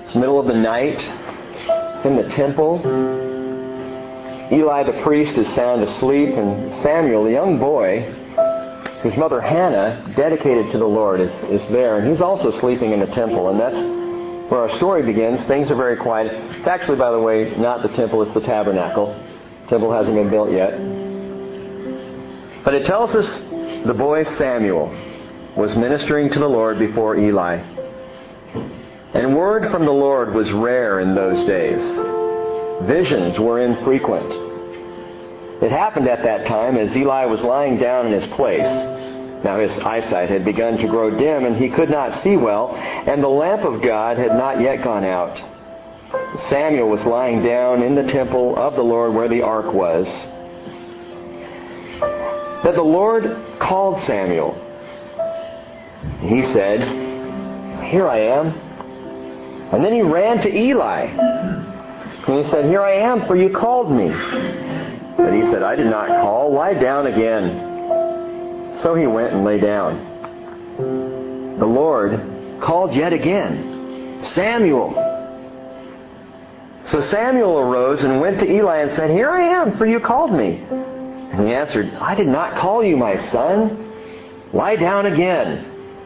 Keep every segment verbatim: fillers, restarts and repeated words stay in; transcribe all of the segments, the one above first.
It's the middle of the night. It's in the temple. Eli the priest is sound asleep, and Samuel, the young boy, whose mother Hannah dedicated to the Lord, is, is there. And he's also sleeping in the temple. And that's where our story begins. Things are very quiet. It's actually, by the way, not the temple, it's the tabernacle. The temple hasn't been built yet. But it tells us the boy Samuel was ministering to the Lord before Eli. And word from the Lord was rare in those days. Visions were infrequent. It happened at that time as Eli was lying down in his place. Now his eyesight had begun to grow dim, and he could not see well, and the lamp of God had not yet gone out. Samuel was lying down in the temple of the Lord where the ark was. That the Lord called Samuel. He said, "Here I am." And then he ran to Eli. And he said, "Here I am, for you called me." But he said, "I did not call. Lie down again." So he went and lay down. The Lord called yet again, "Samuel." So Samuel arose and went to Eli and said, "Here I am, for you called me." And he answered, "I did not call you, my son. Lie down again."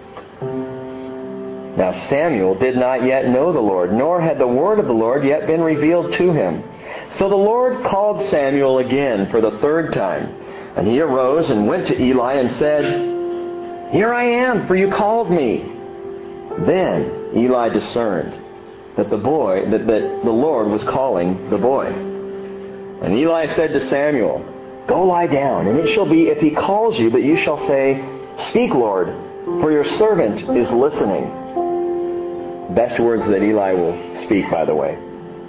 Now Samuel did not yet know the Lord, nor had the word of the Lord yet been revealed to him. So the Lord called Samuel again for the third time. And he arose and went to Eli and said, "Here I am, for you called me." Then Eli discerned that the boy, that, that the Lord was calling the boy. And Eli said to Samuel, "Go lie down, and it shall be, if he calls you, that you shall say, 'Speak, Lord, for your servant is listening.'" Best words that Eli will speak, by the way.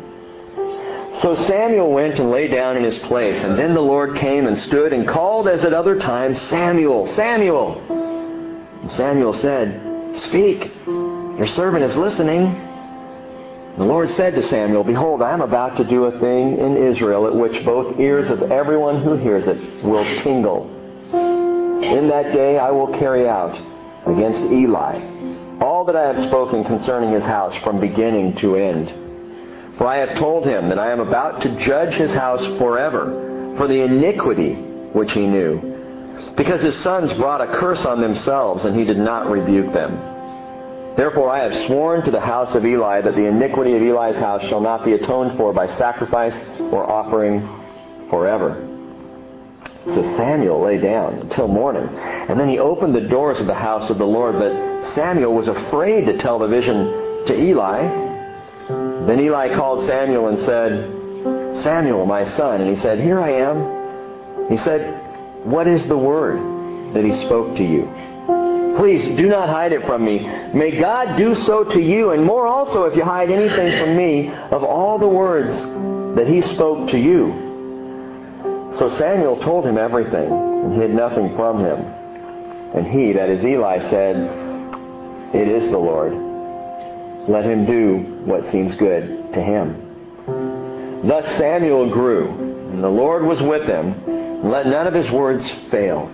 So Samuel went and lay down in his place, and then the Lord came and stood and called as at other times, "Samuel, Samuel." And Samuel said, "Speak, your servant is listening." The Lord said to Samuel, "Behold, I am about to do a thing in Israel at which both ears of everyone who hears it will tingle. In that day I will carry out against Eli all that I have spoken concerning his house from beginning to end. For I have told him that I am about to judge his house forever for the iniquity which he knew, because his sons brought a curse on themselves, and he did not rebuke them. Therefore I have sworn to the house of Eli that the iniquity of Eli's house shall not be atoned for by sacrifice or offering forever." So Samuel lay down until morning, and then he opened the doors of the house of the Lord, but Samuel was afraid to tell the vision to Eli. Then Eli called Samuel and said, "Samuel, my son." And he said, "Here I am." He said, "What is the word that he spoke to you? Please do not hide it from me. May God do so to you, and more also if you hide anything from me of all the words that he spoke to you." So Samuel told him everything, and hid nothing from him. And he, that is Eli, said, "It is the Lord. Let him do what seems good to him." Thus Samuel grew, and the Lord was with him, and let none of his words fail.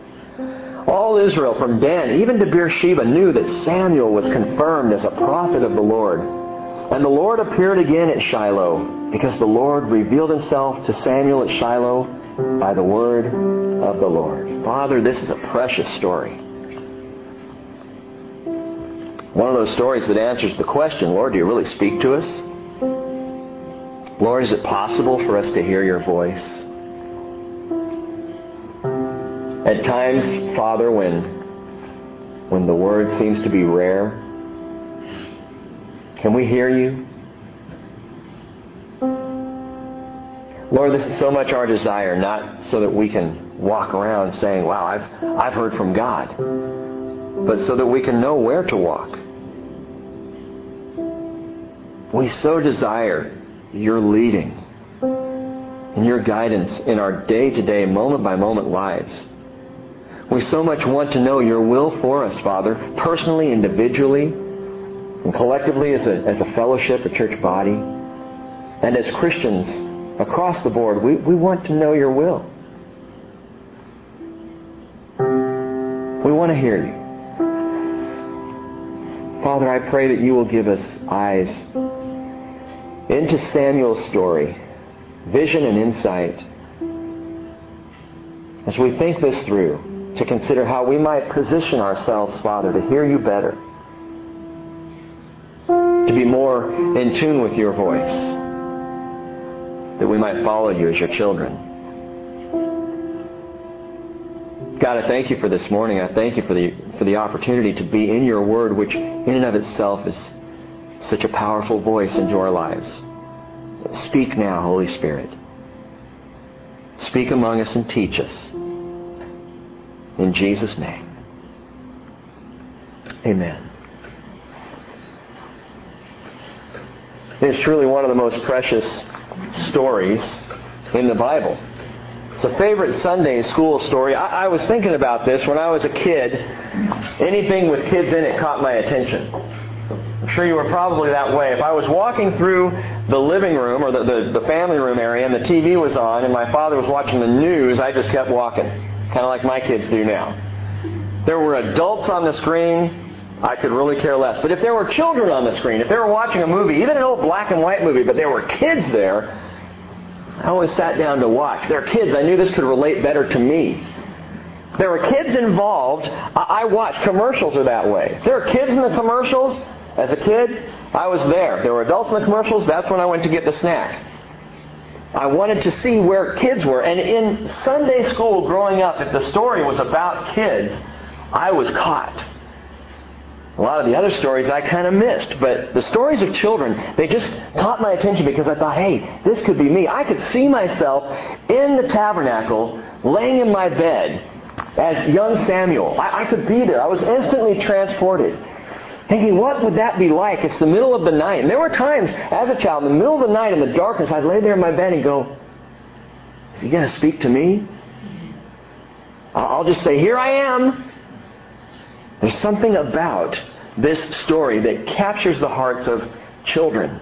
All Israel from Dan even to Beersheba knew that Samuel was confirmed as a prophet of the Lord. And the Lord appeared again at Shiloh, because the Lord revealed himself to Samuel at Shiloh by the word of the Lord. Father, this is a precious story. One of those stories that answers the question, Lord, do you really speak to us? Lord, is it possible for us to hear your voice? At times, Father, when, when the word seems to be rare, can we hear you? Lord, this is so much our desire, not so that we can walk around saying, wow, I've, I've heard from God, but so that we can know where to walk. We so desire your leading and your guidance in our day-to-day, moment-by-moment lives. We so much want to know your will for us, Father, personally, individually, and collectively as a, as a fellowship, a church body, and as Christians across the board. We, we want to know your will. We want to hear you. Father, I pray that you will give us eyes into Samuel's story, vision and insight, as we think this through, to consider how we might position ourselves, Father, to hear you better, to be more in tune with your voice, that we might follow you as your children. God, I thank you for this morning. I thank you for the for the opportunity to be in your word, which in and of itself is such a powerful voice into our lives. Speak now, Holy Spirit. Speak among us and teach us. In Jesus' name. Amen. It's truly one of the most precious stories in the Bible. It's a favorite Sunday school story. I, I was thinking about this when I was a kid. Anything with kids in it caught my attention. I'm sure you were probably that way. If I was walking through the living room or the, the, the family room area and the T V was on and my father was watching the news, I just kept walking. Kind of like my kids do now. There were adults on the screen, I could really care less. But if there were children on the screen, if they were watching a movie, even an old black and white movie, but there were kids there, I always sat down to watch. There were kids. I knew this could relate better to me. There were kids involved. I watched. Commercials are that way. If there were kids in the commercials, as a kid, I was there. If there were adults in the commercials, that's when I went to get the snack. I wanted to see where kids were. And in Sunday school growing up, if the story was about kids, I was caught. A lot of the other stories I kind of missed. But the stories of children, they just caught my attention because I thought, hey, this could be me. I could see myself in the tabernacle, laying in my bed as young Samuel. I, I could be there. I was instantly transported. Thinking, what would that be like? It's the middle of the night. And there were times, as a child, in the middle of the night in the darkness, I'd lay there in my bed and go, is he going to speak to me? I'll just say, here I am. There's something about this story that captures the hearts of children.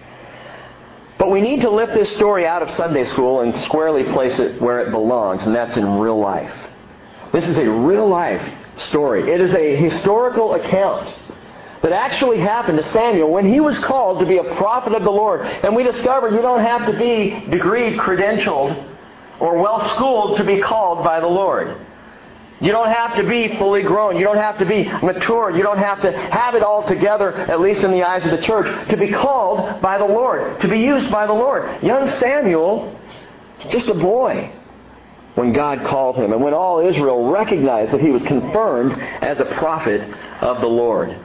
But we need to lift this story out of Sunday school and squarely place it where it belongs, and that's in real life. This is a real life story. It is a historical account that actually happened to Samuel when he was called to be a prophet of the Lord. And we discovered you don't have to be degreed, credentialed, or well-schooled to be called by the Lord. You don't have to be fully grown. You don't have to be mature. You don't have to have it all together, at least in the eyes of the church, to be called by the Lord, to be used by the Lord. Young Samuel was just a boy when God called him and when all Israel recognized that he was confirmed as a prophet of the Lord.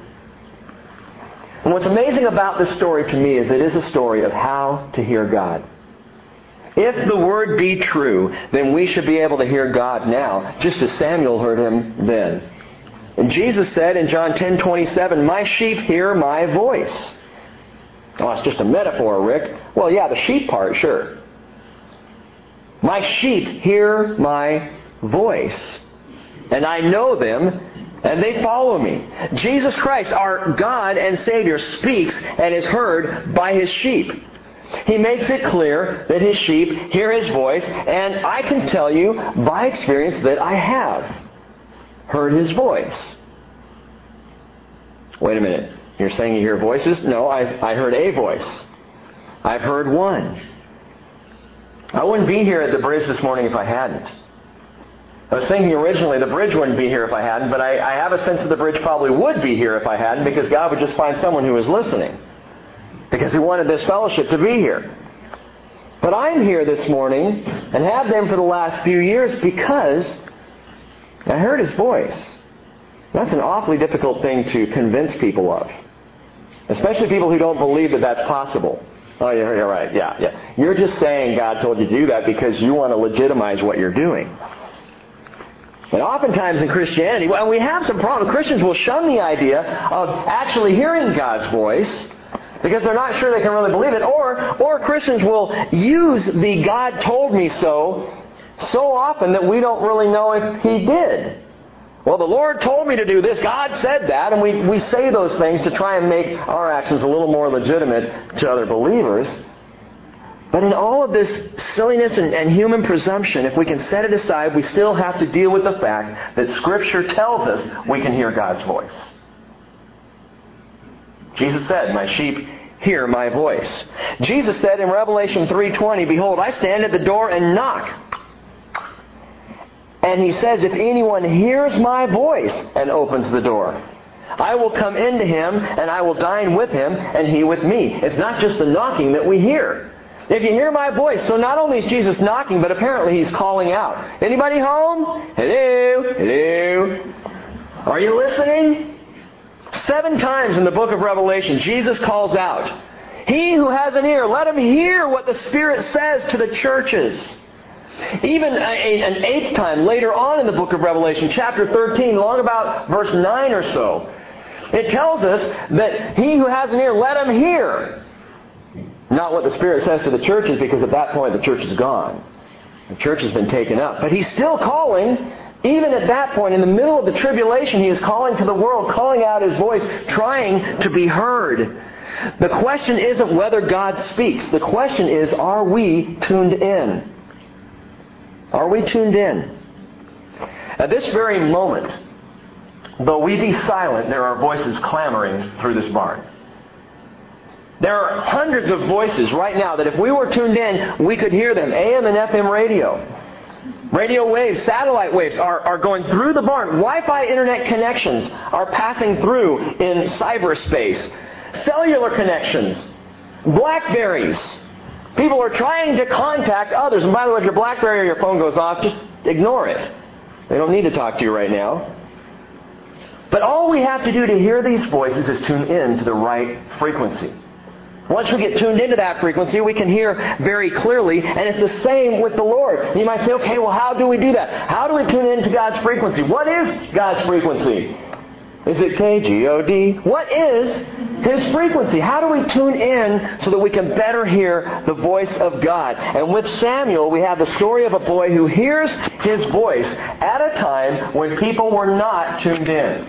And what's amazing about this story to me is it is a story of how to hear God. If the Word be true, then we should be able to hear God now, just as Samuel heard Him then. And Jesus said in John ten twenty-seven, my sheep hear my voice. Oh, it's just a metaphor, Rick. Well, yeah, the sheep part, sure. My sheep hear my voice, and I know them, and they follow me. Jesus Christ, our God and Savior, speaks and is heard by His sheep. He makes it clear that His sheep hear His voice, and I can tell you by experience that I have heard His voice. Wait a minute. You're saying you hear voices? No, I, I heard a voice. I've heard one. I wouldn't be here at the bridge this morning if I hadn't. I was thinking originally the bridge wouldn't be here if I hadn't, but I, I have a sense that the bridge probably would be here if I hadn't, because God would just find someone who was listening. Because He wanted this fellowship to be here. But I'm here this morning, and have been for the last few years, because I heard His voice. That's an awfully difficult thing to convince people of. Especially people who don't believe that that's possible. Oh, yeah, you're right. Yeah, yeah. You're just saying God told you to do that because you want to legitimize what you're doing. And oftentimes in Christianity, well, we have some problems. Christians will shun the idea of actually hearing God's voice because they're not sure they can really believe it. Or, or Christians will use the God told me so so often that we don't really know if He did. Well, the Lord told me to do this. God said that. And we, we say those things to try and make our actions a little more legitimate to other believers. But in all of this silliness and, and human presumption, if we can set it aside, we still have to deal with the fact that Scripture tells us we can hear God's voice. Jesus said, my sheep hear my voice. Jesus said in Revelation three twenty, behold, I stand at the door and knock. And he says, if anyone hears my voice and opens the door, I will come into him and I will dine with him and he with me. It's not just the knocking that we hear. If you hear my voice, so not only is Jesus knocking, but apparently he's calling out. Anybody home? Hello? Hello? Are you listening? Seven times in the book of Revelation, Jesus calls out, he who has an ear, let him hear what the Spirit says to the churches. Even a, a, an eighth time later on in the book of Revelation, chapter thirteen, long about verse nine or so, it tells us that he who has an ear, let him hear. Not what the Spirit says to the churches, because at that point the church is gone. The church has been taken up. But he's still calling. Even at that point, in the middle of the tribulation, he is calling to the world, calling out his voice, trying to be heard. The question isn't whether God speaks. The question is, are we tuned in? Are we tuned in? At this very moment, though we be silent, there are voices clamoring through this barn. There are hundreds of voices right now that if we were tuned in, we could hear them. A M and F M radio. Radio waves, satellite waves are, are going through the barn. Wi-Fi internet connections are passing through in cyberspace. Cellular connections. Blackberries. People are trying to contact others. And by the way, if your Blackberry or your phone goes off, just ignore it. They don't need to talk to you right now. But all we have to do to hear these voices is tune in to the right frequency. Once we get tuned into that frequency, we can hear very clearly, and it's the same with the Lord. You might say, okay, well, how do we do that? How do we tune into God's frequency? What is God's frequency? Is it K G O D? What is His frequency? How do we tune in so that we can better hear the voice of God? And with Samuel, we have the story of a boy who hears his voice at a time when people were not tuned in.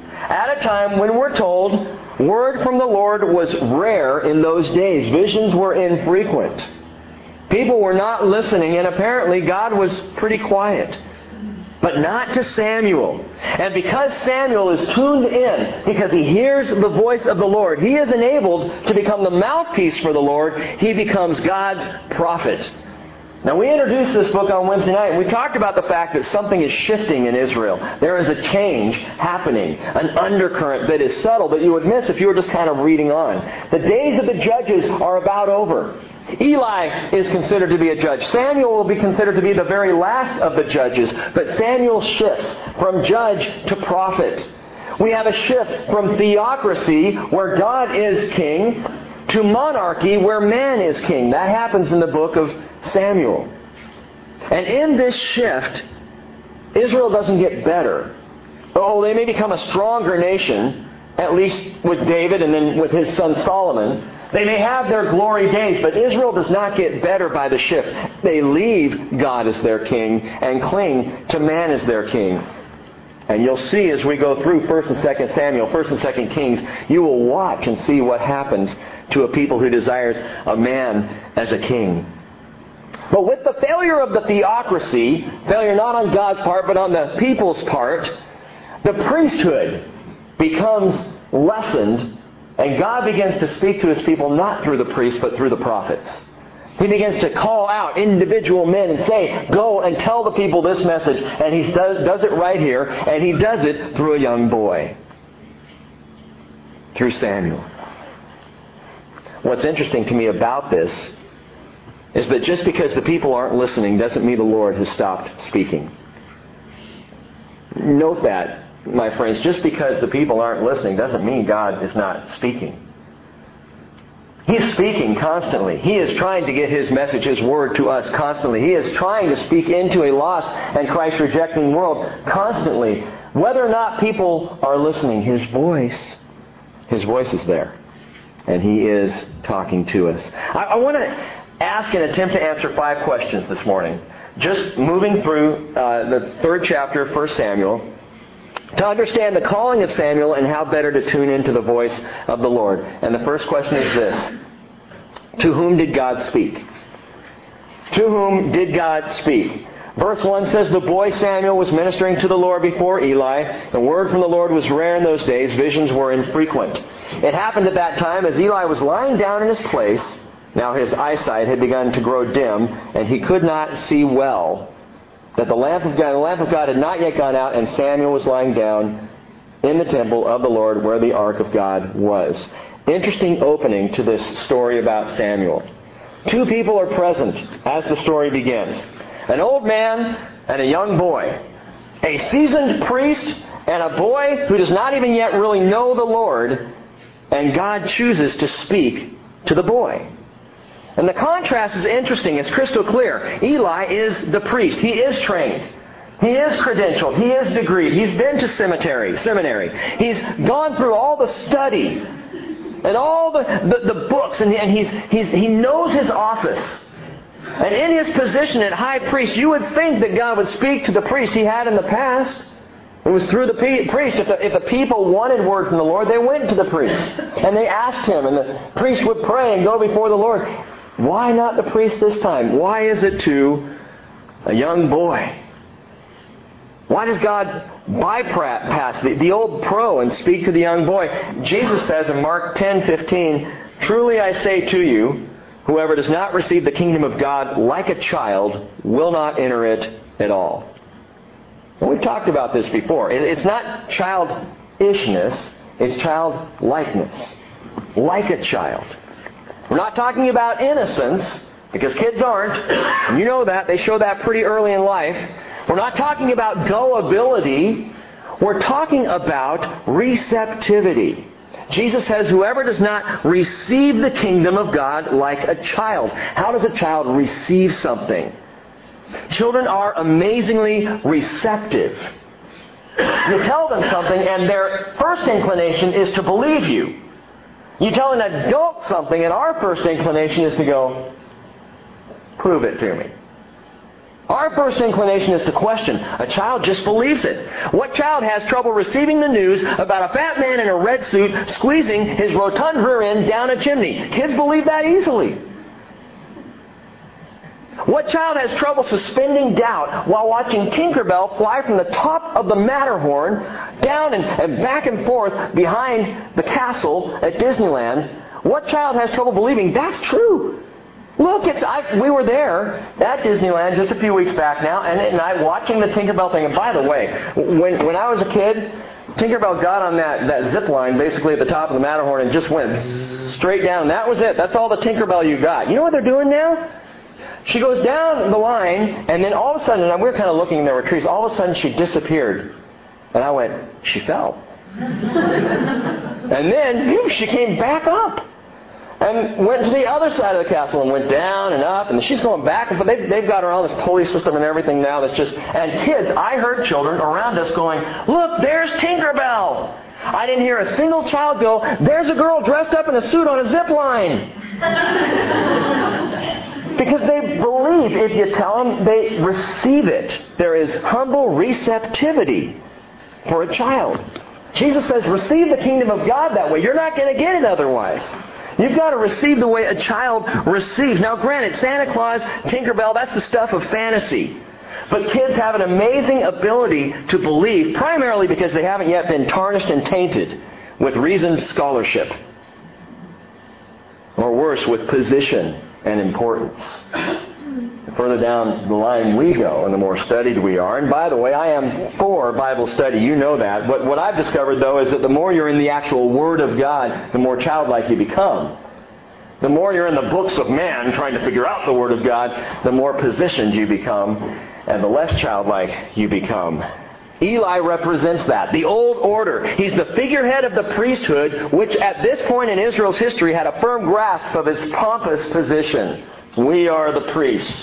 At a time when we're told word from the Lord was rare in those days. Visions were infrequent. People were not listening, and apparently God was pretty quiet. But not to Samuel. And because Samuel is tuned in, because he hears the voice of the Lord, he is enabled to become the mouthpiece for the Lord. He becomes God's prophet. Now, we introduced this book on Wednesday night, and we talked about the fact that something is shifting in Israel. There is a change happening, an undercurrent that is subtle that you would miss if you were just kind of reading on. The days of the judges are about over. Eli is considered to be a judge. Samuel will be considered to be the very last of the judges, but Samuel shifts from judge to prophet. We have a shift from theocracy, where God is king, to monarchy, where man is king. That happens in the book of Samuel. And in this shift, Israel doesn't get better. Oh, they may become a stronger nation, at least with David and then with his son Solomon. They may have their glory days, but Israel does not get better by the shift. They leave God as their king and cling to man as their king. And you'll see as we go through First and Second Samuel, First and Second Kings, you will watch and see what happens to a people who desires a man as a king. But with the failure of the theocracy, failure not on God's part, but on the people's part, the priesthood becomes lessened, and God begins to speak to His people not through the priests, but through the prophets. He begins to call out individual men and say, go and tell the people this message. And He does, does it right here, and He does it through a young boy. Through Samuel. What's interesting to me about this is that just because the people aren't listening doesn't mean the Lord has stopped speaking. Note that, my friends, just because the people aren't listening doesn't mean God is not speaking. He is speaking constantly. He is trying to get His message, His word to us constantly. He is trying to speak into a lost and Christ-rejecting world constantly. Whether or not people are listening, His voice, His voice is there. And He is talking to us. I, I want to ask and attempt to answer five questions this morning. Just moving through uh, the third chapter of First Samuel to understand the calling of Samuel and how better to tune into the voice of the Lord. And the first question is this. To whom did God speak? To whom did God speak? Verse one says, the boy Samuel was ministering to the Lord before Eli. The word from the Lord was rare in those days. Visions were infrequent. It happened at that time as Eli was lying down in his place. Now his eyesight had begun to grow dim, and he could not see well. That the lamp of God, the lamp of God had not yet gone out, and Samuel was lying down in the temple of the Lord where the ark of God was. Interesting opening to this story about Samuel. Two people are present as the story begins. An old man and a young boy. A seasoned priest and a boy who does not even yet really know the Lord. And God chooses to speak to the boy. And the contrast is interesting. It's crystal clear. Eli is the priest. He is trained. He is credentialed. He is degreed. He's been to seminary. Seminary. He's gone through all the study and all the, the, the books, and, and he's, he's, he knows his office. And in his position at high priest, you would think that God would speak to the priest he had in the past. It was through the priest. If the, if the people wanted word from the Lord, they went to the priest. And they asked him, and the priest would pray and go before the Lord. Why not the priest this time? Why is it to a young boy? Why does God bypass the, the old pro and speak to the young boy? Jesus says in Mark ten fifteen, "Truly I say to you, whoever does not receive the kingdom of God like a child will not enter it at all." And we've talked about this before. It, it's not childishness, it's childlikeness. Like a child. We're not talking about innocence, because kids aren't. And you know that. They show that pretty early in life. We're not talking about gullibility. We're talking about receptivity. Jesus says, whoever does not receive the kingdom of God like a child. How does a child receive something? Children are amazingly receptive. You tell them something and their first inclination is to believe you. You tell an adult something and our first inclination is to go, prove it to me. Our first inclination is to question. A child just believes it. What child has trouble receiving the news about a fat man in a red suit squeezing his rotund rear end down a chimney? Kids believe that easily. What child has trouble suspending doubt while watching Tinkerbell fly from the top of the Matterhorn down and, and back and forth behind the castle at Disneyland? What child has trouble believing that's true? Look, it's I, we were there at Disneyland just a few weeks back now, and, and I watching the Tinkerbell thing. And by the way, when when I was a kid, Tinkerbell got on that, that zip line basically at the top of the Matterhorn and just went straight down. That was it. That's all the Tinkerbell you got. You know what they're doing now? She goes down the line, and then all of a sudden, and we were kind of looking, and there were trees, all of a sudden she disappeared. And I went, she fell. And then she came back up. And went to the other side of the castle and went down and up. And she's going back and forth. They've, they've got her on this pulley system and everything now that's just... And kids, I heard children around us going, look, there's Tinkerbell. I didn't hear a single child go, there's a girl dressed up in a suit on a zip line. Because they believe, if you tell them, they receive it. There is humble receptivity for a child. Jesus says, receive the kingdom of God that way. You're not going to get it otherwise. You've got to receive the way a child receives. Now granted, Santa Claus, Tinkerbell, that's the stuff of fantasy. But kids have an amazing ability to believe, primarily because they haven't yet been tarnished and tainted with reasoned scholarship. Or worse, with position and importance. The further down the line we go, and the more studied we are. And by the way, I am for Bible study. You know that. But what I've discovered, though, is that the more you're in the actual Word of God, the more childlike you become. The more you're in the books of man trying to figure out the Word of God, the more positioned you become, and the less childlike you become. Eli represents that. The old order. He's the figurehead of the priesthood, which at this point in Israel's history had a firm grasp of its pompous position. We are the priests.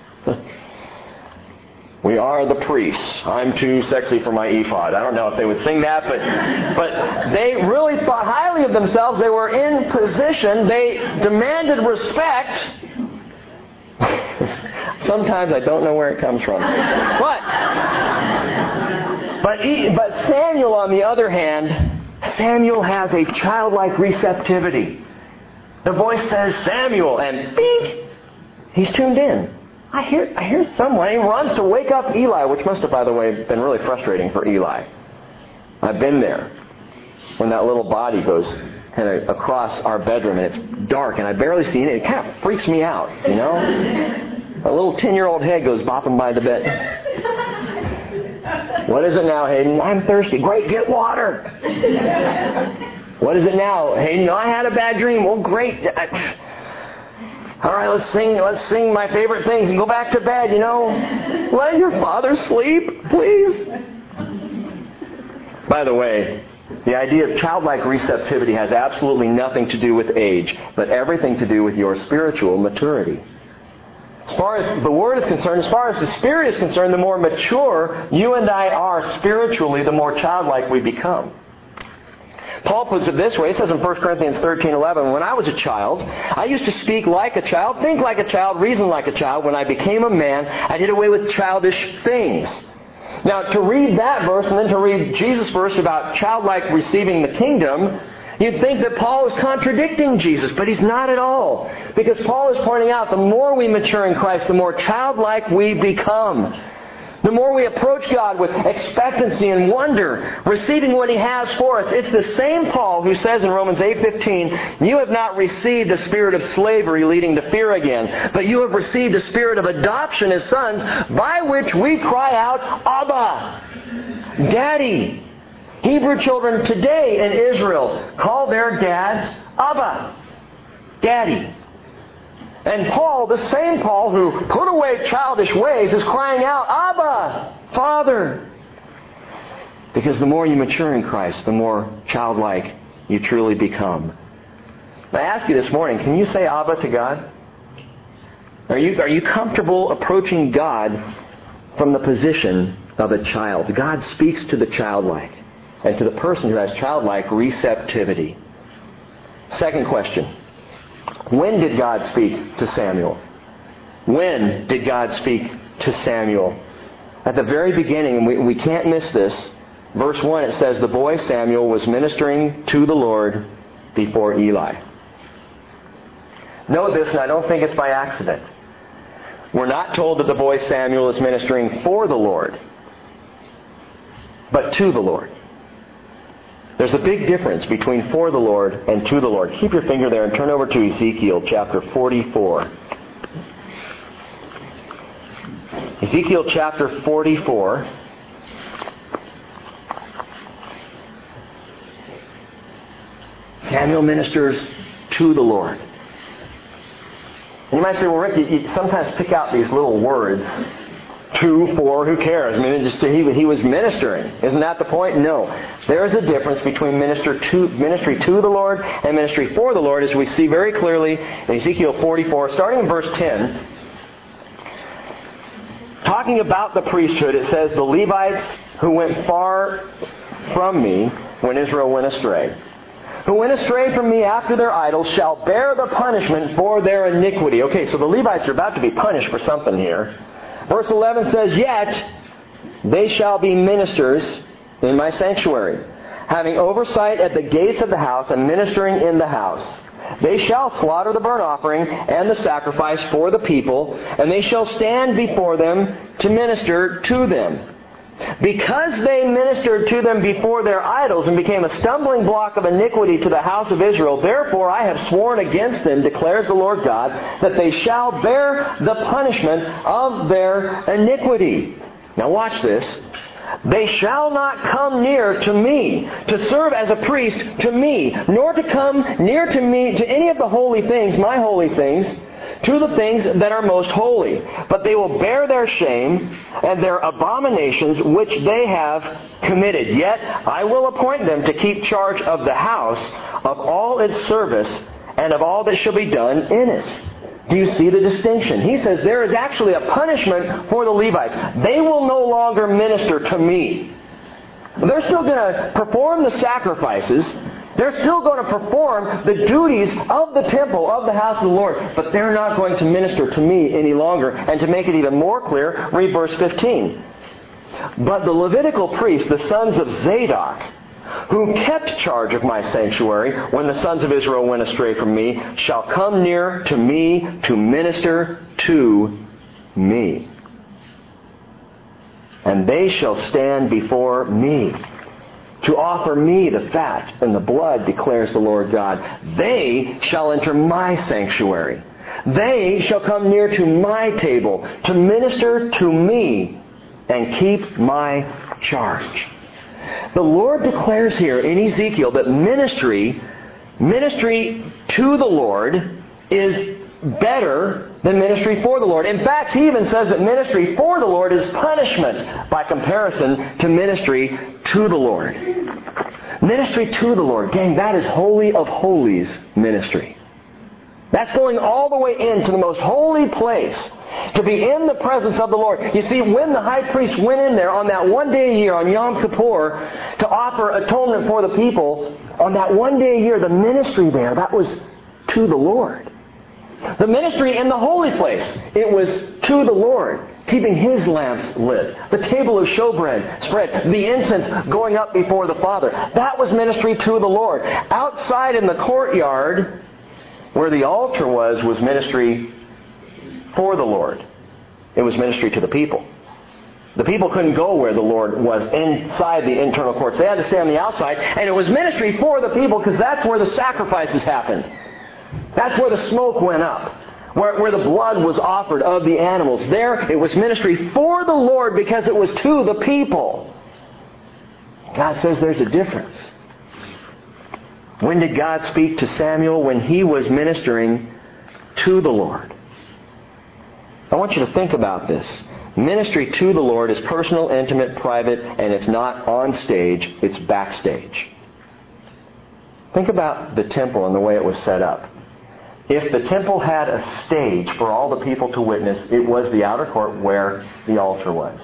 We are the priests. I'm too sexy for my ephod. I don't know if they would sing that, but but they really thought highly of themselves. They were in position. They demanded respect. Sometimes I don't know where it comes from. But but, but Samuel, on the other hand, Samuel has a childlike receptivity. The voice says, Samuel, and bing, he's tuned in. I hear I hear someone. He runs to wake up Eli, which must have, by the way, been really frustrating for Eli. I've been there. When that little body goes kind of across our bedroom, and it's dark, and I barely see it. It kind of freaks me out, you know? A little ten-year-old head goes bopping by the bed. What is it now, Hayden? I'm thirsty. Great, get water. What is it now, Hayden? I had a bad dream. Well, great. All right, let's sing. Let's sing my favorite things and go back to bed. You know, let your father sleep, please. By the way, the idea of childlike receptivity has absolutely nothing to do with age, but everything to do with your spiritual maturity. As far as the Word is concerned, as far as the Spirit is concerned, the more mature you and I are spiritually, the more childlike we become. Paul puts it this way. He says in First Corinthians thirteen eleven, when I was a child, I used to speak like a child, think like a child, reason like a child. When I became a man, I did away with childish things. Now, to read that verse and then to read Jesus' verse about childlike receiving the kingdom, you'd think that Paul is contradicting Jesus, but he's not at all. Because Paul is pointing out the more we mature in Christ, the more childlike we become. The more we approach God with expectancy and wonder, receiving what He has for us. It's the same Paul who says in Romans eight fifteen, you have not received a spirit of slavery leading to fear again, but you have received a spirit of adoption as sons, by which we cry out, Abba, Daddy. Hebrew children today in Israel call their dads Abba, Daddy. And Paul, the same Paul who put away childish ways, is crying out, Abba, Father. Because the more you mature in Christ, the more childlike you truly become. I ask you this morning, can you say Abba to God? Are you, are you comfortable approaching God from the position of a child? God speaks to the childlike and to the person who has childlike receptivity. Second question. When did God speak to Samuel? When did God speak to Samuel? At the very beginning, and we, we can't miss this, verse one, it says, the boy Samuel was ministering to the Lord before Eli. Note this, and I don't think it's by accident. We're not told that the boy Samuel is ministering for the Lord, but to the Lord. There's a big difference between for the Lord and to the Lord. Keep your finger there and turn over to Ezekiel chapter forty-four. Ezekiel chapter forty-four. Samuel ministers to the Lord. And you might say, well, Rick, you, you sometimes pick out these little words. To, for, who cares? I mean, it just, he, he was ministering. Isn't that the point? No. There is a difference between minister to, ministry to the Lord and ministry for the Lord, as we see very clearly in Ezekiel forty-four, starting in verse ten. Talking about the priesthood, it says, the Levites who went far from me when Israel went astray, who went astray from me after their idols, shall bear the punishment for their iniquity. Okay, so the Levites are about to be punished for something here. Verse eleven says, yet they shall be ministers in my sanctuary, having oversight at the gates of the house and ministering in the house. They shall slaughter the burnt offering and the sacrifice for the people, and they shall stand before them to minister to them. Because they ministered to them before their idols and became a stumbling block of iniquity to the house of Israel, therefore I have sworn against them, declares the Lord God, that they shall bear the punishment of their iniquity. Now watch this. They shall not come near to me to serve as a priest to me, nor to come near to me to any of the holy things, my holy things, to the things that are most holy. But they will bear their shame and their abominations which they have committed. Yet I will appoint them to keep charge of the house, of all its service, and of all that shall be done in it. Do you see the distinction? He says there is actually a punishment for the Levites. They will no longer minister to me. They're still going to perform the sacrifices. They're still going to perform the duties of the temple, of the house of the Lord. But they're not going to minister to me any longer. And to make it even more clear, read verse fifteen. But the Levitical priests, the sons of Zadok, who kept charge of my sanctuary when the sons of Israel went astray from me, shall come near to me to minister to me. And they shall stand before me. to offer me the fat and the blood, declares the Lord God. They shall enter my sanctuary. They shall come near to my table to minister to me and keep my charge. The Lord declares here in Ezekiel that ministry, ministry to the Lord is better than ministry for the Lord. In fact, he even says that ministry for the Lord is punishment by comparison to ministry to the Lord. Ministry to the Lord. Gang, that is holy of holies ministry. That's going all the way into the most holy place to be in the presence of the Lord. You see, when the high priest went in there on that one day a year, on Yom Kippur, to offer atonement for the people, on that one day a year, the ministry there, that was to the Lord. The ministry in the holy place, it was to the Lord, keeping His lamps lit, the table of showbread spread, the incense going up before the Father. That was ministry to the Lord. Outside in the courtyard, where the altar was, was ministry for the Lord. It was ministry to the people. The people couldn't go where the Lord was inside the internal courts. They had to stay on the outside, and it was ministry for the people because that's where the sacrifices happened. That's where the smoke went up, where, where the blood was offered of the animals. There, it was ministry for the Lord because it was to the people. God says there's a difference. When did God speak to Samuel? When he was ministering to the Lord. I want you to think about this. Ministry to the Lord is personal, intimate, private, and it's not on stage, it's backstage. Think about the temple and the way it was set up. If the temple had a stage for all the people to witness, it was the outer court where the altar was.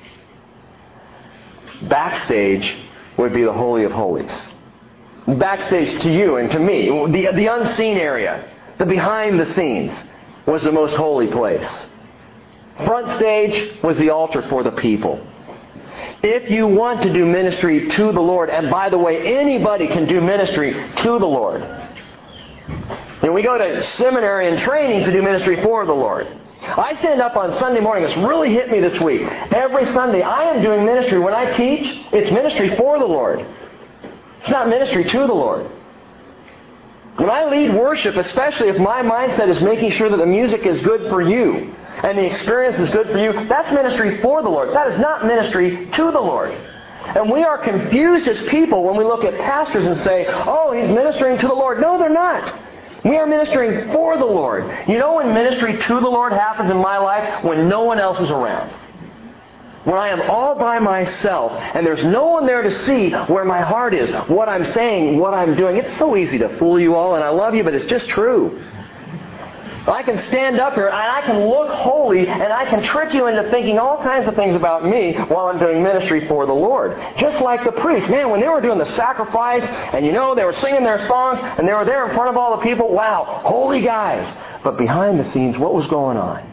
Backstage would be the Holy of Holies. Backstage to you and to me, the, the unseen area, the behind the scenes, was the most holy place. Front stage was the altar for the people. If you want to do ministry to the Lord, and by the way, anybody can do ministry to the Lord. And we go to seminary and training to do ministry for the Lord. I stand up on Sunday morning. It's really hit me this week. Every Sunday I am doing ministry. When I teach, it's ministry for the Lord. It's not ministry to the Lord. When I lead worship, especially if my mindset is making sure that the music is good for you and the experience is good for you, that's ministry for the Lord. That is not ministry to the Lord. And we are confused as people when we look at pastors and say, oh, he's ministering to the Lord. No, they're not. We are ministering for the Lord. You know when ministry to the Lord happens in my life? When no one else is around. When I am all by myself and there's no one there to see where my heart is, what I'm saying, what I'm doing. It's so easy to fool you all, and I love you, but it's just true. I can stand up here and I can look holy and I can trick you into thinking all kinds of things about me while I'm doing ministry for the Lord. Just like the priests. Man, when they were doing the sacrifice and you know they were singing their songs and they were there in front of all the people, wow, holy guys. But behind the scenes, what was going on?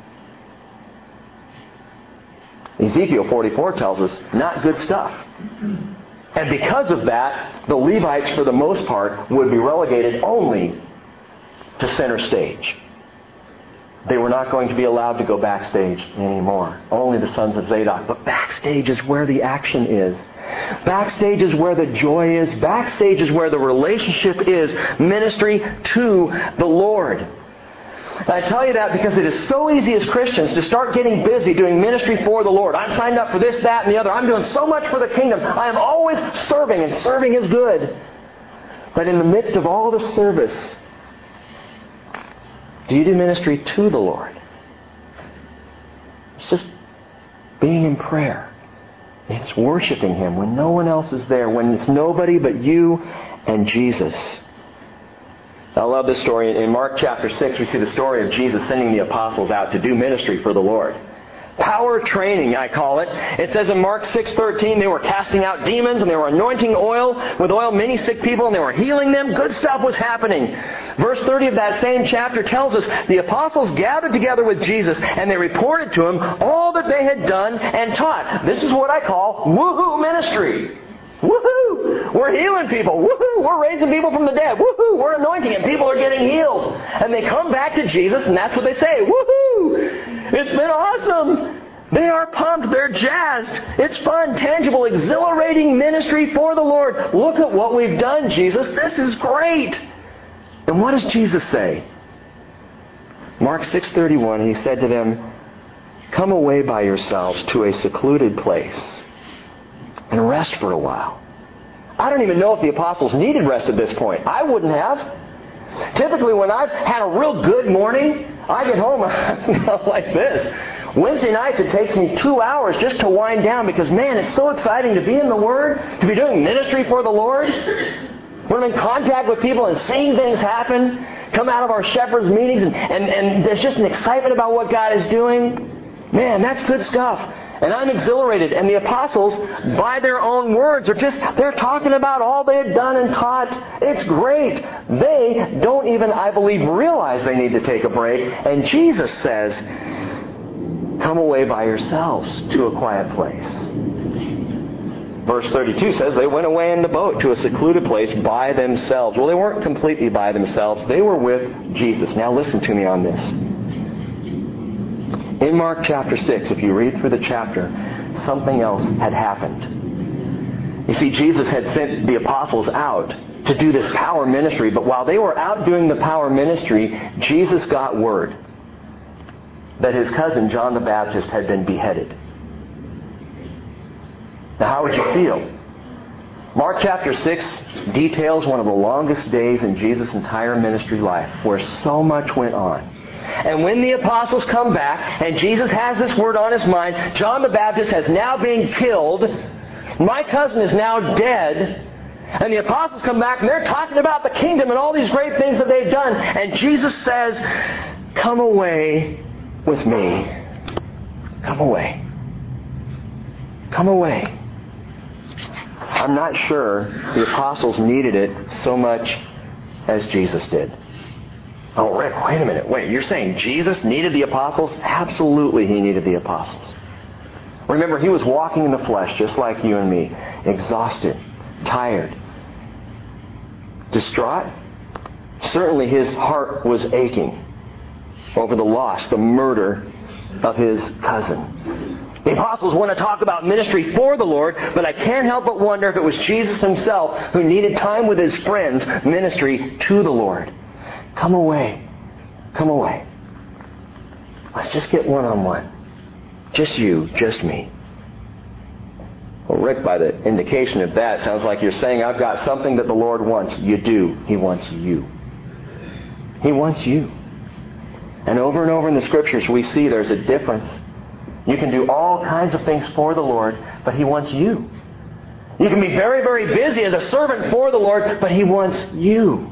Ezekiel forty-four tells us, not good stuff. And because of that, the Levites, for the most part, would be relegated only to center stage. They were not going to be allowed to go backstage anymore. Only the sons of Zadok. But backstage is where the action is. Backstage is where the joy is. Backstage is where the relationship is. Ministry to the Lord. And I tell you that because it is so easy as Christians to start getting busy doing ministry for the Lord. I'm signed up for this, that, and the other. I'm doing so much for the kingdom. I am always serving, and serving is good. But in the midst of all the service, do you do ministry to the Lord? It's just being in prayer. It's worshiping Him when no one else is there, when it's nobody but you and Jesus. I love this story. In Mark chapter six, we see the story of Jesus sending the apostles out to do ministry for the Lord. Power training, I call it. It says in Mark six thirteen, they were casting out demons and they were anointing oil with oil many sick people and they were healing them. Good stuff was happening. Verse thirty of that same chapter tells us the apostles gathered together with Jesus and they reported to Him all that they had done and taught. This is what I call woohoo ministry. Woohoo! We're healing people. Woohoo! We're raising people from the dead. Woohoo! We're anointing and people are getting healed. And they come back to Jesus and that's what they say. Woohoo! It's been awesome. They are pumped. They're jazzed. It's fun, tangible, exhilarating ministry for the Lord. Look at what we've done, Jesus. This is great. And what does Jesus say? Mark six thirty-one, He said to them, "Come away by yourselves to a secluded place and rest for a while." I don't even know if the apostles needed rest at this point. I wouldn't have. Typically, when I've had a real good morning, I get home like this. Wednesday nights, it takes me two hours just to wind down because, man, it's so exciting to be in the Word, to be doing ministry for the Lord. When I'm in contact with people and seeing things happen, come out of our shepherds' meetings, and, and, and there's just an excitement about what God is doing. Man, that's good stuff. And I'm exhilarated. And the apostles, by their own words, are just, they're talking about all they had done and taught. It's great. They don't even, I believe, realize they need to take a break. And Jesus says, "Come away by yourselves to a quiet place." Verse thirty-two says they went away in the boat to a secluded place by themselves. Well, they weren't completely by themselves. They were with Jesus. Now listen to me on this. In Mark chapter six, if you read through the chapter, something else had happened. You see, Jesus had sent the apostles out to do this power ministry, but while they were out doing the power ministry, Jesus got word that his cousin John the Baptist had been beheaded. Now, how would you feel? Mark chapter six details one of the longest days in Jesus' entire ministry life, where so much went on. And when the apostles come back, and Jesus has this word on his mind, John the Baptist has now been killed, my cousin is now dead, and the apostles come back and they're talking about the kingdom and all these great things that they've done, and Jesus says, "Come away with me. Come away. Come away." I'm not sure the apostles needed it so much as Jesus did. Oh, Rick, wait a minute. Wait, you're saying Jesus needed the apostles? Absolutely, he needed the apostles. Remember, he was walking in the flesh just like you and me. Exhausted, tired, distraught. Certainly his heart was aching over the loss, the murder of his cousin. The apostles want to talk about ministry for the Lord, but I can't help but wonder if it was Jesus himself who needed time with his friends, ministry to the Lord. Come away. Come away. Let's just get one-on-one. Just you, just me. Well, Rick, by the indication of that, sounds like you're saying I've got something that the Lord wants. You do. He wants you. He wants you. And over and over in the Scriptures we see there's a difference. You can do all kinds of things for the Lord, but He wants you. You can be very, very busy as a servant for the Lord, but He wants you.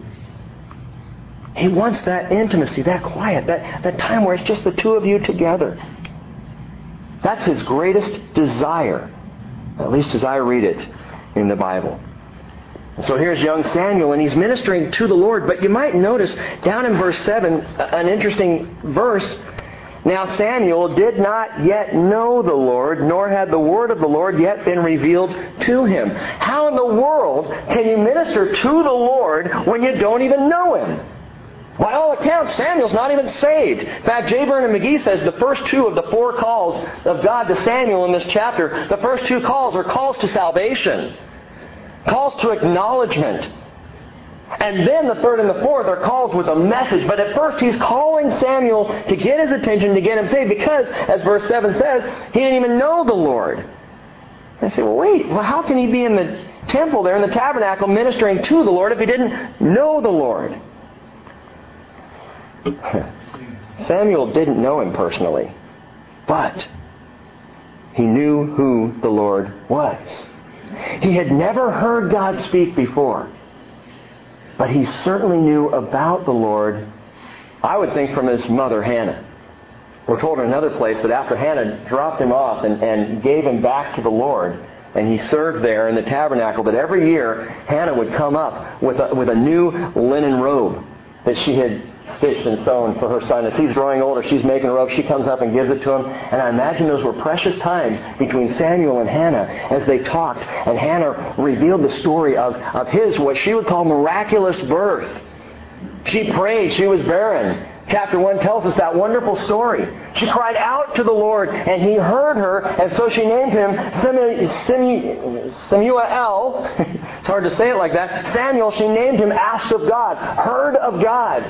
He wants that intimacy, that quiet, that, that time where it's just the two of you together. That's His greatest desire, at least as I read it in the Bible. And so here's young Samuel, and he's ministering to the Lord. But you might notice down in verse seven, an interesting verse. "Now Samuel did not yet know the Lord, nor had the word of the Lord yet been revealed to him." How in the world can you minister to the Lord when you don't even know Him? By all accounts, Samuel's not even saved. In fact, J. Vernon McGee says the first two of the four calls of God to Samuel in this chapter, the first two calls are calls to salvation, calls to acknowledgement. And then the third and the fourth are calls with a message. But at first he's calling Samuel to get his attention, to get him saved, because, as verse seven says, he didn't even know the Lord. And I say, well, wait, well, how can he be in the temple there, in the tabernacle, ministering to the Lord if he didn't know the Lord? Samuel didn't know Him personally, but he knew who the Lord was. He had never heard God speak before, but he certainly knew about the Lord, I would think, from his mother Hannah. We're told in another place that after Hannah dropped him off and, and gave him back to the Lord, and he served there in the tabernacle, that every year Hannah would come up with a, with a new linen robe that she had stitched and sewn for her son. As he's growing older, she's making a robe. She comes up and gives it to him. And I imagine those were precious times between Samuel and Hannah as they talked. And Hannah revealed the story of, of his, what she would call, miraculous birth. She prayed. She was barren. Chapter one tells us that wonderful story. She cried out to the Lord, and He heard her, and so she named him Samuel. Samuel. It's hard to say it like that. Samuel, she named him asked of God, heard of God.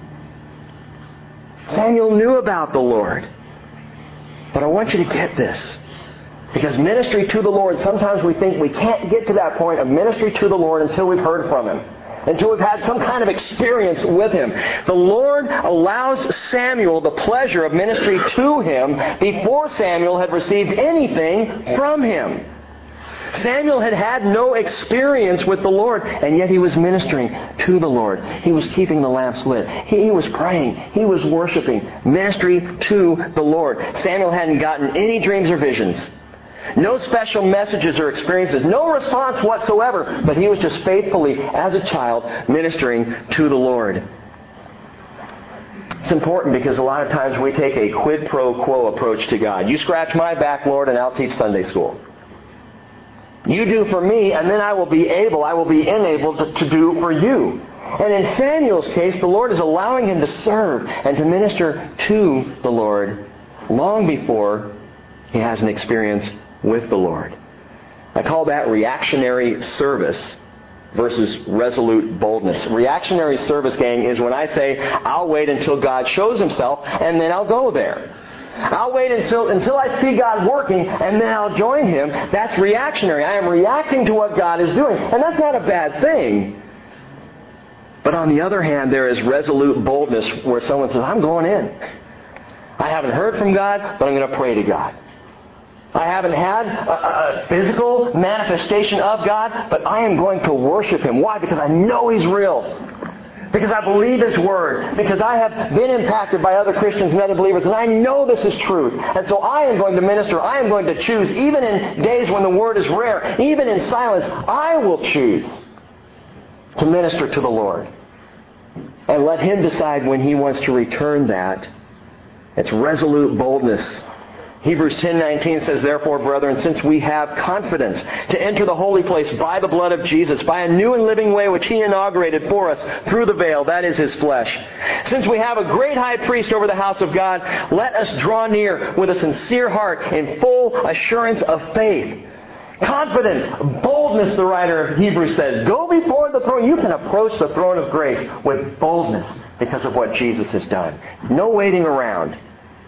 Samuel knew about the Lord. But I want you to get this. Because ministry to the Lord, sometimes we think we can't get to that point of ministry to the Lord until we've heard from Him. Until we've had some kind of experience with Him. The Lord allows Samuel the pleasure of ministry to Him before Samuel had received anything from Him. Samuel had had no experience with the Lord, and yet he was ministering to the Lord. He was keeping the lamps lit. He was praying. He was worshiping. Ministry to the Lord. Samuel hadn't gotten any dreams or visions. No special messages or experiences. No response whatsoever. But he was just faithfully, as a child, ministering to the Lord. It's important because a lot of times we take a quid pro quo approach to God. You scratch my back, Lord, and I'll teach Sunday school. You do for me, and then I will be able, I will be enabled to, to do for you. And in Samuel's case, the Lord is allowing him to serve and to minister to the Lord long before he has an experience with the Lord. I call that reactionary service versus resolute boldness. Reactionary service, gang, is when I say, I'll wait until God shows Himself, and then I'll go there. I'll wait until, until I see God working, and then I'll join Him. That's reactionary. I am reacting to what God is doing. And that's not a bad thing. But on the other hand, there is resolute boldness where someone says, I'm going in. I haven't heard from God, but I'm going to pray to God. I haven't had a, a physical manifestation of God, but I am going to worship Him. Why? Because I know He's real. Because I believe His Word. Because I have been impacted by other Christians and other believers, and I know this is truth. And so I am going to minister. I am going to choose, even in days when the Word is rare, even in silence, I will choose to minister to the Lord. And let Him decide when He wants to return that. It's resolute boldness. Hebrews ten nineteen says, Therefore, brethren, since we have confidence to enter the holy place by the blood of Jesus, by a new and living way which He inaugurated for us through the veil, that is His flesh. Since we have a great high priest over the house of God, let us draw near with a sincere heart in full assurance of faith. Confidence, boldness, the writer of Hebrews says. Go before the throne. You can approach the throne of grace with boldness because of what Jesus has done. No waiting around.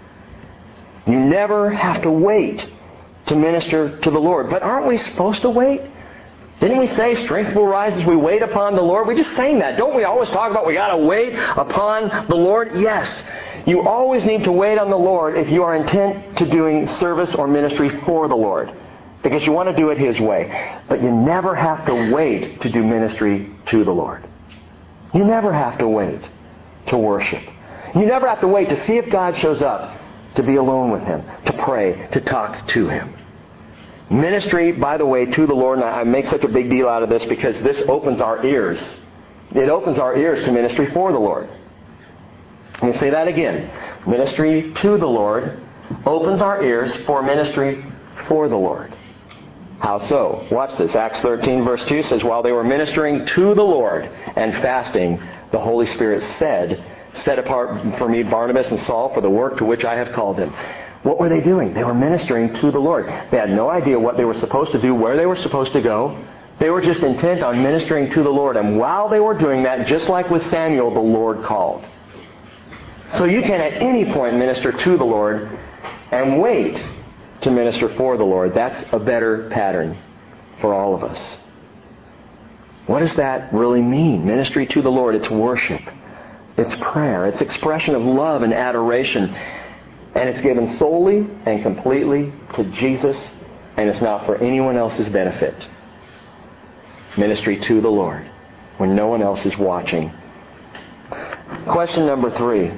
You never have to wait to minister to the Lord. But aren't we supposed to wait? Didn't we say strength will rise as we wait upon the Lord? We just sang that. Don't we always talk about we got to wait upon the Lord? Yes. You always need to wait on the Lord if you are intent to doing service or ministry for the Lord. Because you want to do it His way. But you never have to wait to do ministry to the Lord. You never have to wait to worship. You never have to wait to see if God shows up. To be alone with Him, to pray, to talk to Him. Ministry, by the way, to the Lord, and I make such a big deal out of this because this opens our ears. It opens our ears to ministry for the Lord. Let me say that again. Ministry to the Lord opens our ears for ministry for the Lord. How so? Watch this. Acts thirteen verse two says, While they were ministering to the Lord and fasting, the Holy Spirit said, Set apart for me Barnabas and Saul for the work to which I have called them. What were they doing? They were ministering to the Lord. They had no idea what they were supposed to do, where they were supposed to go. They were just intent on ministering to the Lord. And while they were doing that, just like with Samuel, the Lord called. So you can at any point minister to the Lord and wait to minister for the Lord. That's a better pattern for all of us. What does that really mean? Ministry to the Lord, it's worship. It's prayer. It's expression of love and adoration. And it's given solely and completely to Jesus, and it's not for anyone else's benefit. Ministry to the Lord when no one else is watching. Question number three.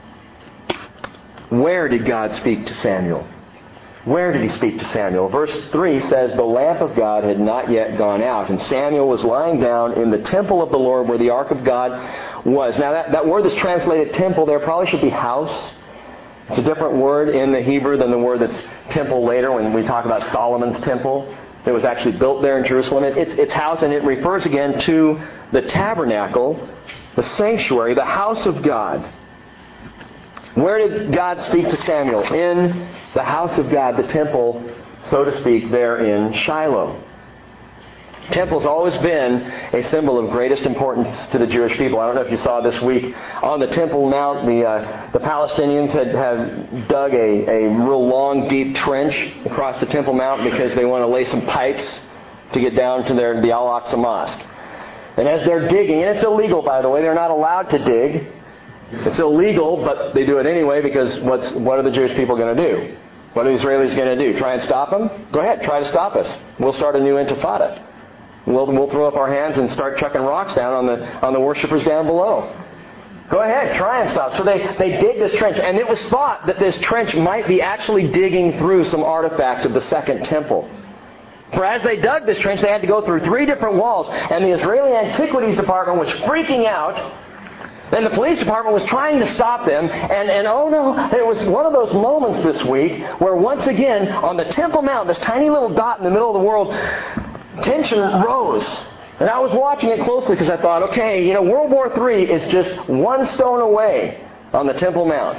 Where did God speak to Samuel? Where did He speak to Samuel? Verse three says, The lamp of God had not yet gone out, and Samuel was lying down in the temple of the Lord where the ark of God was. Now that, that word that's translated temple there probably should be house. It's a different word in the Hebrew than the word that's temple later when we talk about Solomon's temple. It was actually built there in Jerusalem. It, it's, it's house, and it refers again to the tabernacle The sanctuary, the house of God. Where did God speak to Samuel? In the house of God, the temple, so to speak, there in Shiloh. Temple's always been a symbol of greatest importance to the Jewish people. I don't know if you saw this week on the Temple Mount, the uh, the Palestinians had, had dug a, a real long, deep trench across the Temple Mount because they want to lay some pipes to get down to their the Al-Aqsa Mosque. And as they're digging, and it's illegal, by the way, they're not allowed to dig. It's illegal, but they do it anyway because what's what are the Jewish people going to do? What are the Israelis going to do? Try and stop them? Go ahead, try to stop us. We'll start a new intifada. We'll, we'll throw up our hands and start chucking rocks down on the on the worshipers down below. Go ahead, try and stop. So they, they dig this trench, and it was thought that this trench might be actually digging through some artifacts of the Second Temple. For as they dug this trench, they had to go through three different walls, and the Israeli Antiquities Department was freaking out. And the police department was trying to stop them. And, and oh no, it was one of those moments this week where once again, on the Temple Mount, this tiny little dot in the middle of the world, tension rose. And I was watching it closely because I thought, okay, you know, World War Three is just one stone away on the Temple Mount.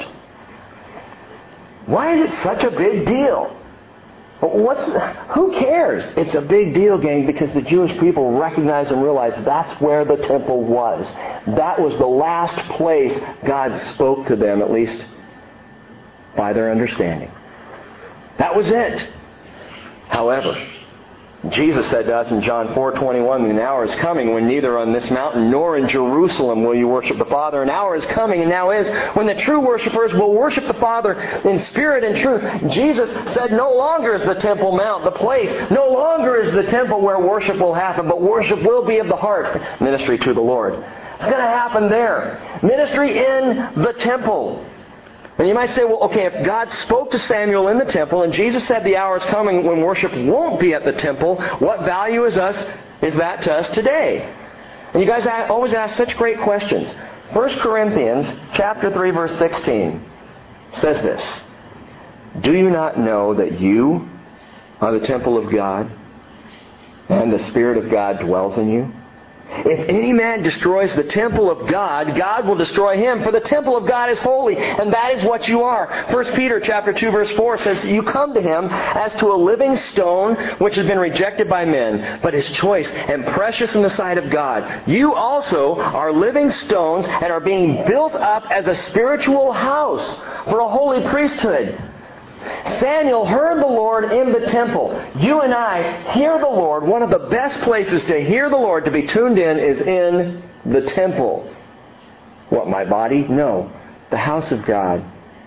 Why is it such a big deal? What's, who cares? It's a big deal, gang, because the Jewish people recognize and realize that's where the temple was. That was the last place God spoke to them, at least by their understanding. That was it. However, Jesus said to us in John four twenty-one, an hour is coming when neither on this mountain nor in Jerusalem will you worship the Father. An hour is coming, and now is, when the true worshipers will worship the Father in spirit and truth. Jesus said no longer is the Temple Mount the place. No longer is the temple where worship will happen, but worship will be of the heart. Ministry to the Lord. It's going to happen there. Ministry in the temple. And you might say, well, okay, if God spoke to Samuel in the temple and Jesus said the hour is coming when worship won't be at the temple, what value is us is that to us today? And you guys always ask such great questions. First Corinthians chapter three, verse sixteen says this, do you not know that you are the temple of God and the Spirit of God dwells in you? If any man destroys the temple of God, God will destroy him, for the temple of God is holy, and that is what you are. First Peter chapter two, verse four says, you come to him as to a living stone, which has been rejected by men, but is choice and precious in the sight of God. You also are living stones and are being built up as a spiritual house for a holy priesthood. Samuel heard the Lord in the temple. You and I hear the Lord. One of the best places to hear the Lord, to be tuned in, is in the temple. What, my body? No. The house of God.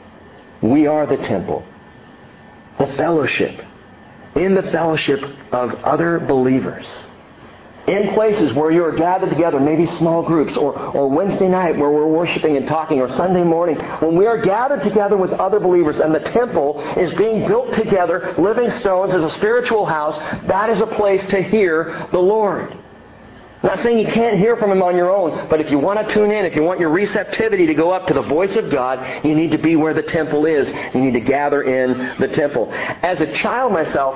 We are the temple. The fellowship. In the fellowship of other believers. In places where you are gathered together, maybe small groups, or, or Wednesday night where we're worshiping and talking, or Sunday morning, when we are gathered together with other believers and the temple is being built together, living stones as a spiritual house, that is a place to hear the Lord. I'm not saying you can't hear from Him on your own, but if you want to tune in, if you want your receptivity to go up to the voice of God, you need to be where the temple is. You need to gather in the temple. As a child myself,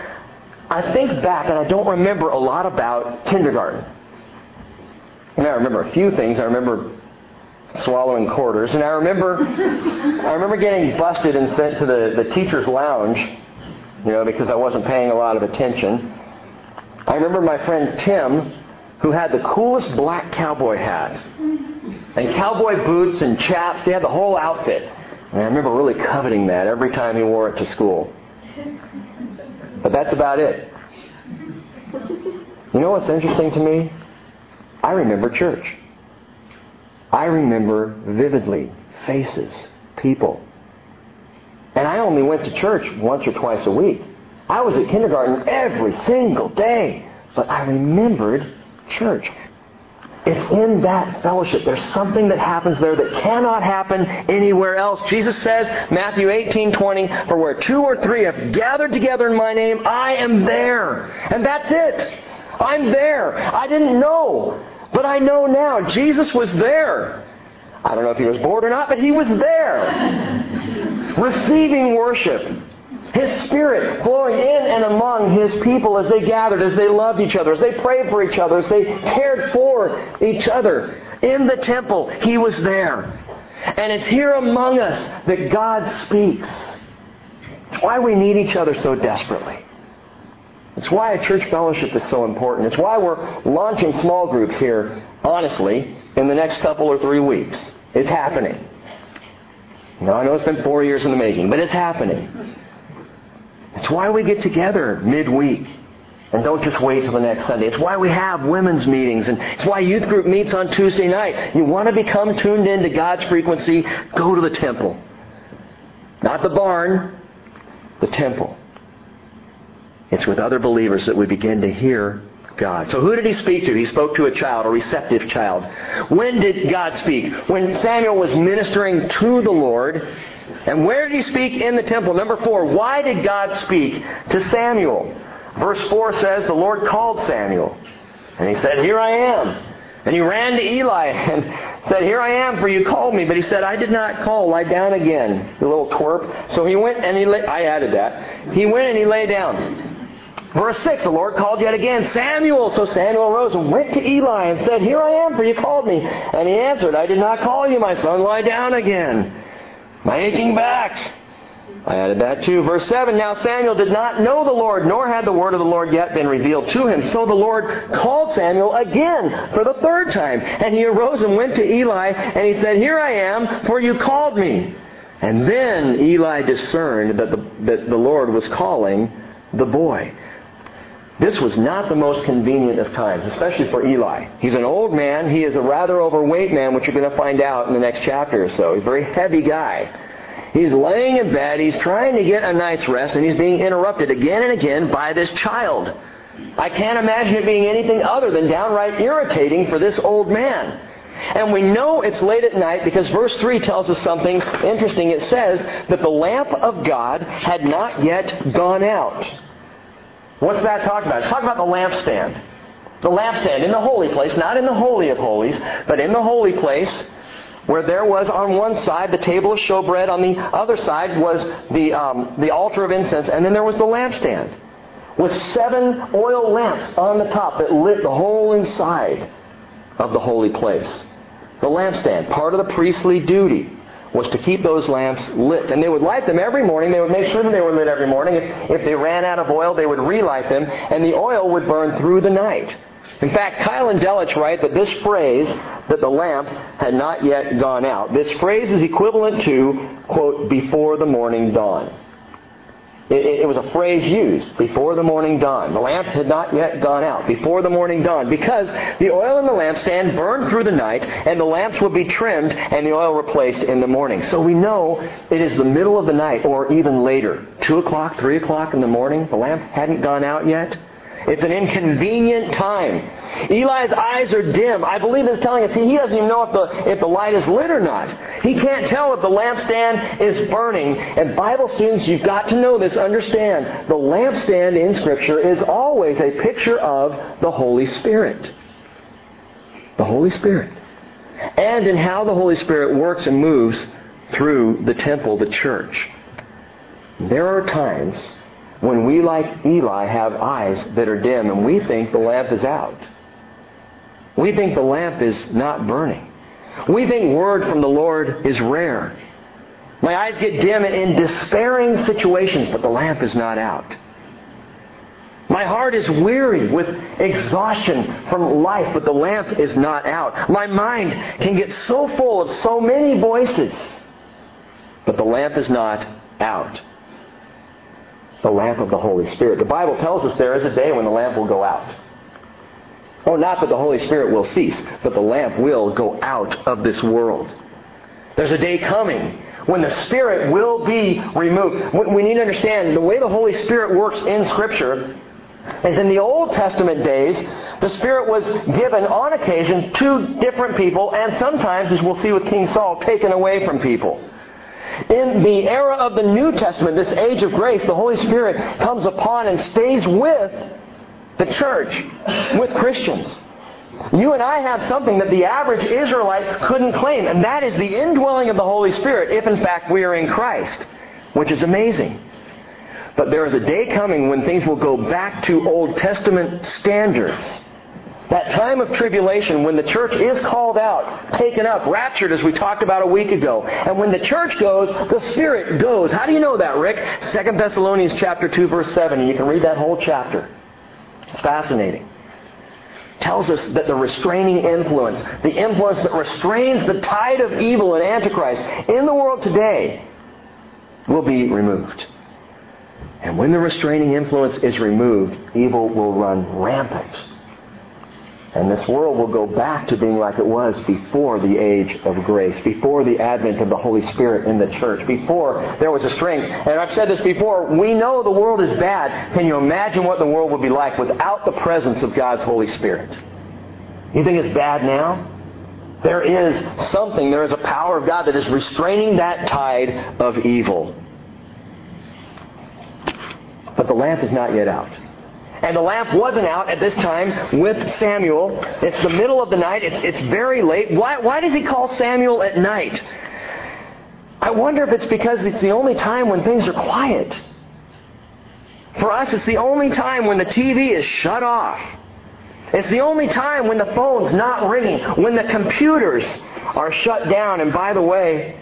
I think back and I don't remember a lot about kindergarten. And I remember a few things. I remember swallowing quarters. And I remember I remember getting busted and sent to the, the teacher's lounge, you know, because I wasn't paying a lot of attention. I remember my friend Tim, who had the coolest black cowboy hat. And cowboy boots and chaps. He had the whole outfit. And I remember really coveting that every time he wore it to school. But that's about it. You know what's interesting to me? I remember church. I remember vividly faces, people. And I only went to church once or twice a week. I was at kindergarten every single day. But I remembered church. It's in that fellowship. There's something that happens there that cannot happen anywhere else. Jesus says, Matthew eighteen twenty, for where two or three have gathered together in my name, I am there. And that's it. I'm there. I didn't know, but I know now. Jesus was there. I don't know if He was bored or not, but He was there. Receiving worship. His Spirit flowing in and among His people as they gathered, as they loved each other, as they prayed for each other, as they cared for each other. In the temple, He was there. And it's here among us that God speaks. It's why we need each other so desperately. It's why a church fellowship is so important. It's why we're launching small groups here, honestly, in the next couple or three weeks. It's happening. Now, I know it's been four years in the making, but it's happening. It's why we get together midweek and don't just wait till the next Sunday. It's why we have women's meetings, and it's why youth group meets on Tuesday night. You want to become tuned in to God's frequency, go to the temple. Not the barn, the temple. It's with other believers that we begin to hear God. So who did He speak to? He spoke to a child, a receptive child. When did God speak? When Samuel was ministering to the Lord. And where did He speak? In the temple. Number four, why did God speak to Samuel? Verse four says, the Lord called Samuel. And He said, here I am. And he ran to Eli and said, here I am, for you called me. But he said, I did not call. Lie down again, you little twerp. So he went and he lay, I added that. He went and he lay down. Verse six, the Lord called yet again, Samuel. So Samuel arose and went to Eli and said, here I am, for you called me. And he answered, I did not call you, my son. Lie down again. My aching back. I added that too. Verse seven, now Samuel did not know the Lord, nor had the word of the Lord yet been revealed to him. So the Lord called Samuel again for the third time. And he arose and went to Eli, and he said, here I am, for you called me. And then Eli discerned that the, that the Lord was calling the boy. This was not the most convenient of times, especially for Eli. He's an old man. He is a rather overweight man, which you're going to find out in the next chapter or so. He's a very heavy guy. He's laying in bed. He's trying to get a night's rest, and he's being interrupted again and again by this child. I can't imagine it being anything other than downright irritating for this old man. And we know it's late at night because verse three tells us something interesting. It says that the lamp of God had not yet gone out. What's that talking about? It's talking about the lampstand. The lampstand in the holy place, not in the Holy of Holies, but in the holy place, where there was on one side the table of showbread, on the other side was the um, the altar of incense, and then there was the lampstand with seven oil lamps on the top that lit the whole inside of the holy place. The lampstand, part of the priestly duty, was to keep those lamps lit. And they would light them every morning. They would make sure that they were lit every morning. If, if they ran out of oil, they would relight them, and the oil would burn through the night. In fact, Kyle and Delitzsch write that this phrase, that the lamp had not yet gone out, this phrase is equivalent to, quote, before the morning dawn. It, it was a phrase used, before the morning dawn. The lamp had not yet gone out, before the morning dawn, because the oil in the lampstand burned through the night, and the lamps would be trimmed and the oil replaced in the morning. So we know it is the middle of the night, or even later. Two o'clock, three o'clock in the morning, the lamp hadn't gone out yet. It's an inconvenient time. Eli's eyes are dim. I believe it's telling us he doesn't even know if the, if the light is lit or not. He can't tell if the lampstand is burning. And Bible students, you've got to know this, understand. The lampstand in Scripture is always a picture of the Holy Spirit. The Holy Spirit. And in how the Holy Spirit works and moves through the temple, the church. There are times when we, like Eli, have eyes that are dim and we think the lamp is out. We think the lamp is not burning. We think word from the Lord is rare. My eyes get dim in despairing situations, but the lamp is not out. My heart is weary with exhaustion from life, but the lamp is not out. My mind can get so full of so many voices, but the lamp is not out. The lamp of the Holy Spirit. The Bible tells us there is a day when the lamp will go out. Oh, not that the Holy Spirit will cease, but the lamp will go out of this world. There's a day coming when the Spirit will be removed. We need to understand the way the Holy Spirit works in Scripture is in the Old Testament days, the Spirit was given on occasion to different people, and sometimes, as we'll see with King Saul, taken away from people. In the era of the New Testament, this age of grace, the Holy Spirit comes upon and stays with the church, with Christians. You and I have something that the average Israelite couldn't claim, and that is the indwelling of the Holy Spirit, if in fact we are in Christ, which is amazing. But there is a day coming when things will go back to Old Testament standards. That time of tribulation when the church is called out, taken up, raptured as we talked about a week ago. And when the church goes, the Spirit goes. How do you know that, Rick? Second Thessalonians chapter two, verse seven. And you can read that whole chapter. It's fascinating. It tells us that the restraining influence, the influence that restrains the tide of evil and Antichrist in the world today, will be removed. And when the restraining influence is removed, evil will run rampant. And this world will go back to being like it was before the age of grace, before the advent of the Holy Spirit in the church, before there was a strength. And I've said this before, we know the world is bad. Can you imagine what the world would be like without the presence of God's Holy Spirit? You think it's bad now? There is something, there is a power of God that is restraining that tide of evil. But the lamp is not yet out. And the lamp wasn't out at this time with Samuel. It's the middle of the night. It's, it's very late. Why, why does he call Samuel at night? I wonder if it's because it's the only time when things are quiet. For us, it's the only time when the T V is shut off. It's the only time when the phone's not ringing, when the computers are shut down. And by the way,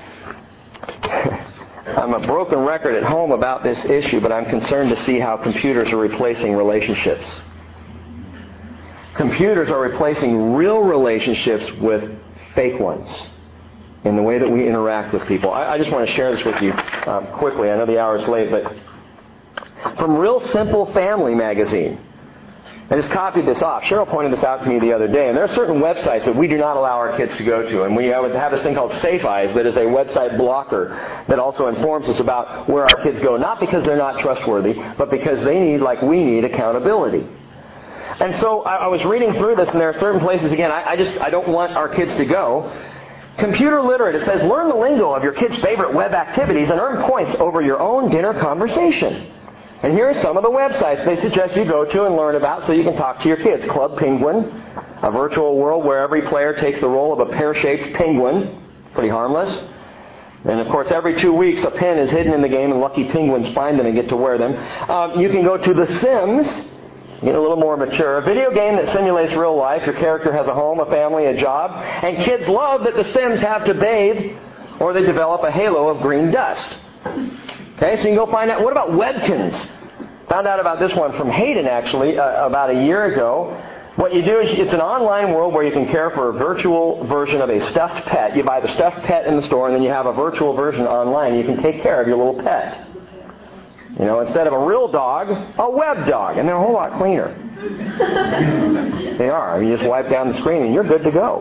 I'm a broken record at home about this issue, but I'm concerned to see how computers are replacing relationships. Computers are replacing real relationships with fake ones in the way that we interact with people. I, I just want to share this with you um, quickly. I know the hour is late, but from Real Simple Family magazine, I just copied this off. Cheryl pointed this out to me the other day. And there are certain websites that we do not allow our kids to go to. And we have this thing called Safe Eyes that is a website blocker that also informs us about where our kids go. Not because they're not trustworthy, but because they need, like we need, accountability. And so I, I was reading through this, and there are certain places, again, I, I just I don't want our kids to go. Computer literate, it says, learn the lingo of your kids' favorite web activities and earn points over your own dinner conversation. And here are some of the websites they suggest you go to and learn about so you can talk to your kids. Club Penguin, a virtual world where every player takes the role of a pear-shaped penguin. Pretty harmless. And of course, every two weeks a pin is hidden in the game and lucky penguins find them and get to wear them. Um, you can go to The Sims, get a little more mature. A video game that simulates real life. Your character has a home, a family, a job. And kids love that The Sims have to bathe or they develop a halo of green dust. Okay, so you can go find out. What about Webkins? Found out about this one from Hayden, actually, uh, about a year ago. What you do is, it's an online world where you can care for a virtual version of a stuffed pet. You buy the stuffed pet in the store, and then you have a virtual version online. You can take care of your little pet. You know, instead of a real dog, a web dog. And they're a whole lot cleaner. They are. You just wipe down the screen, and you're good to go.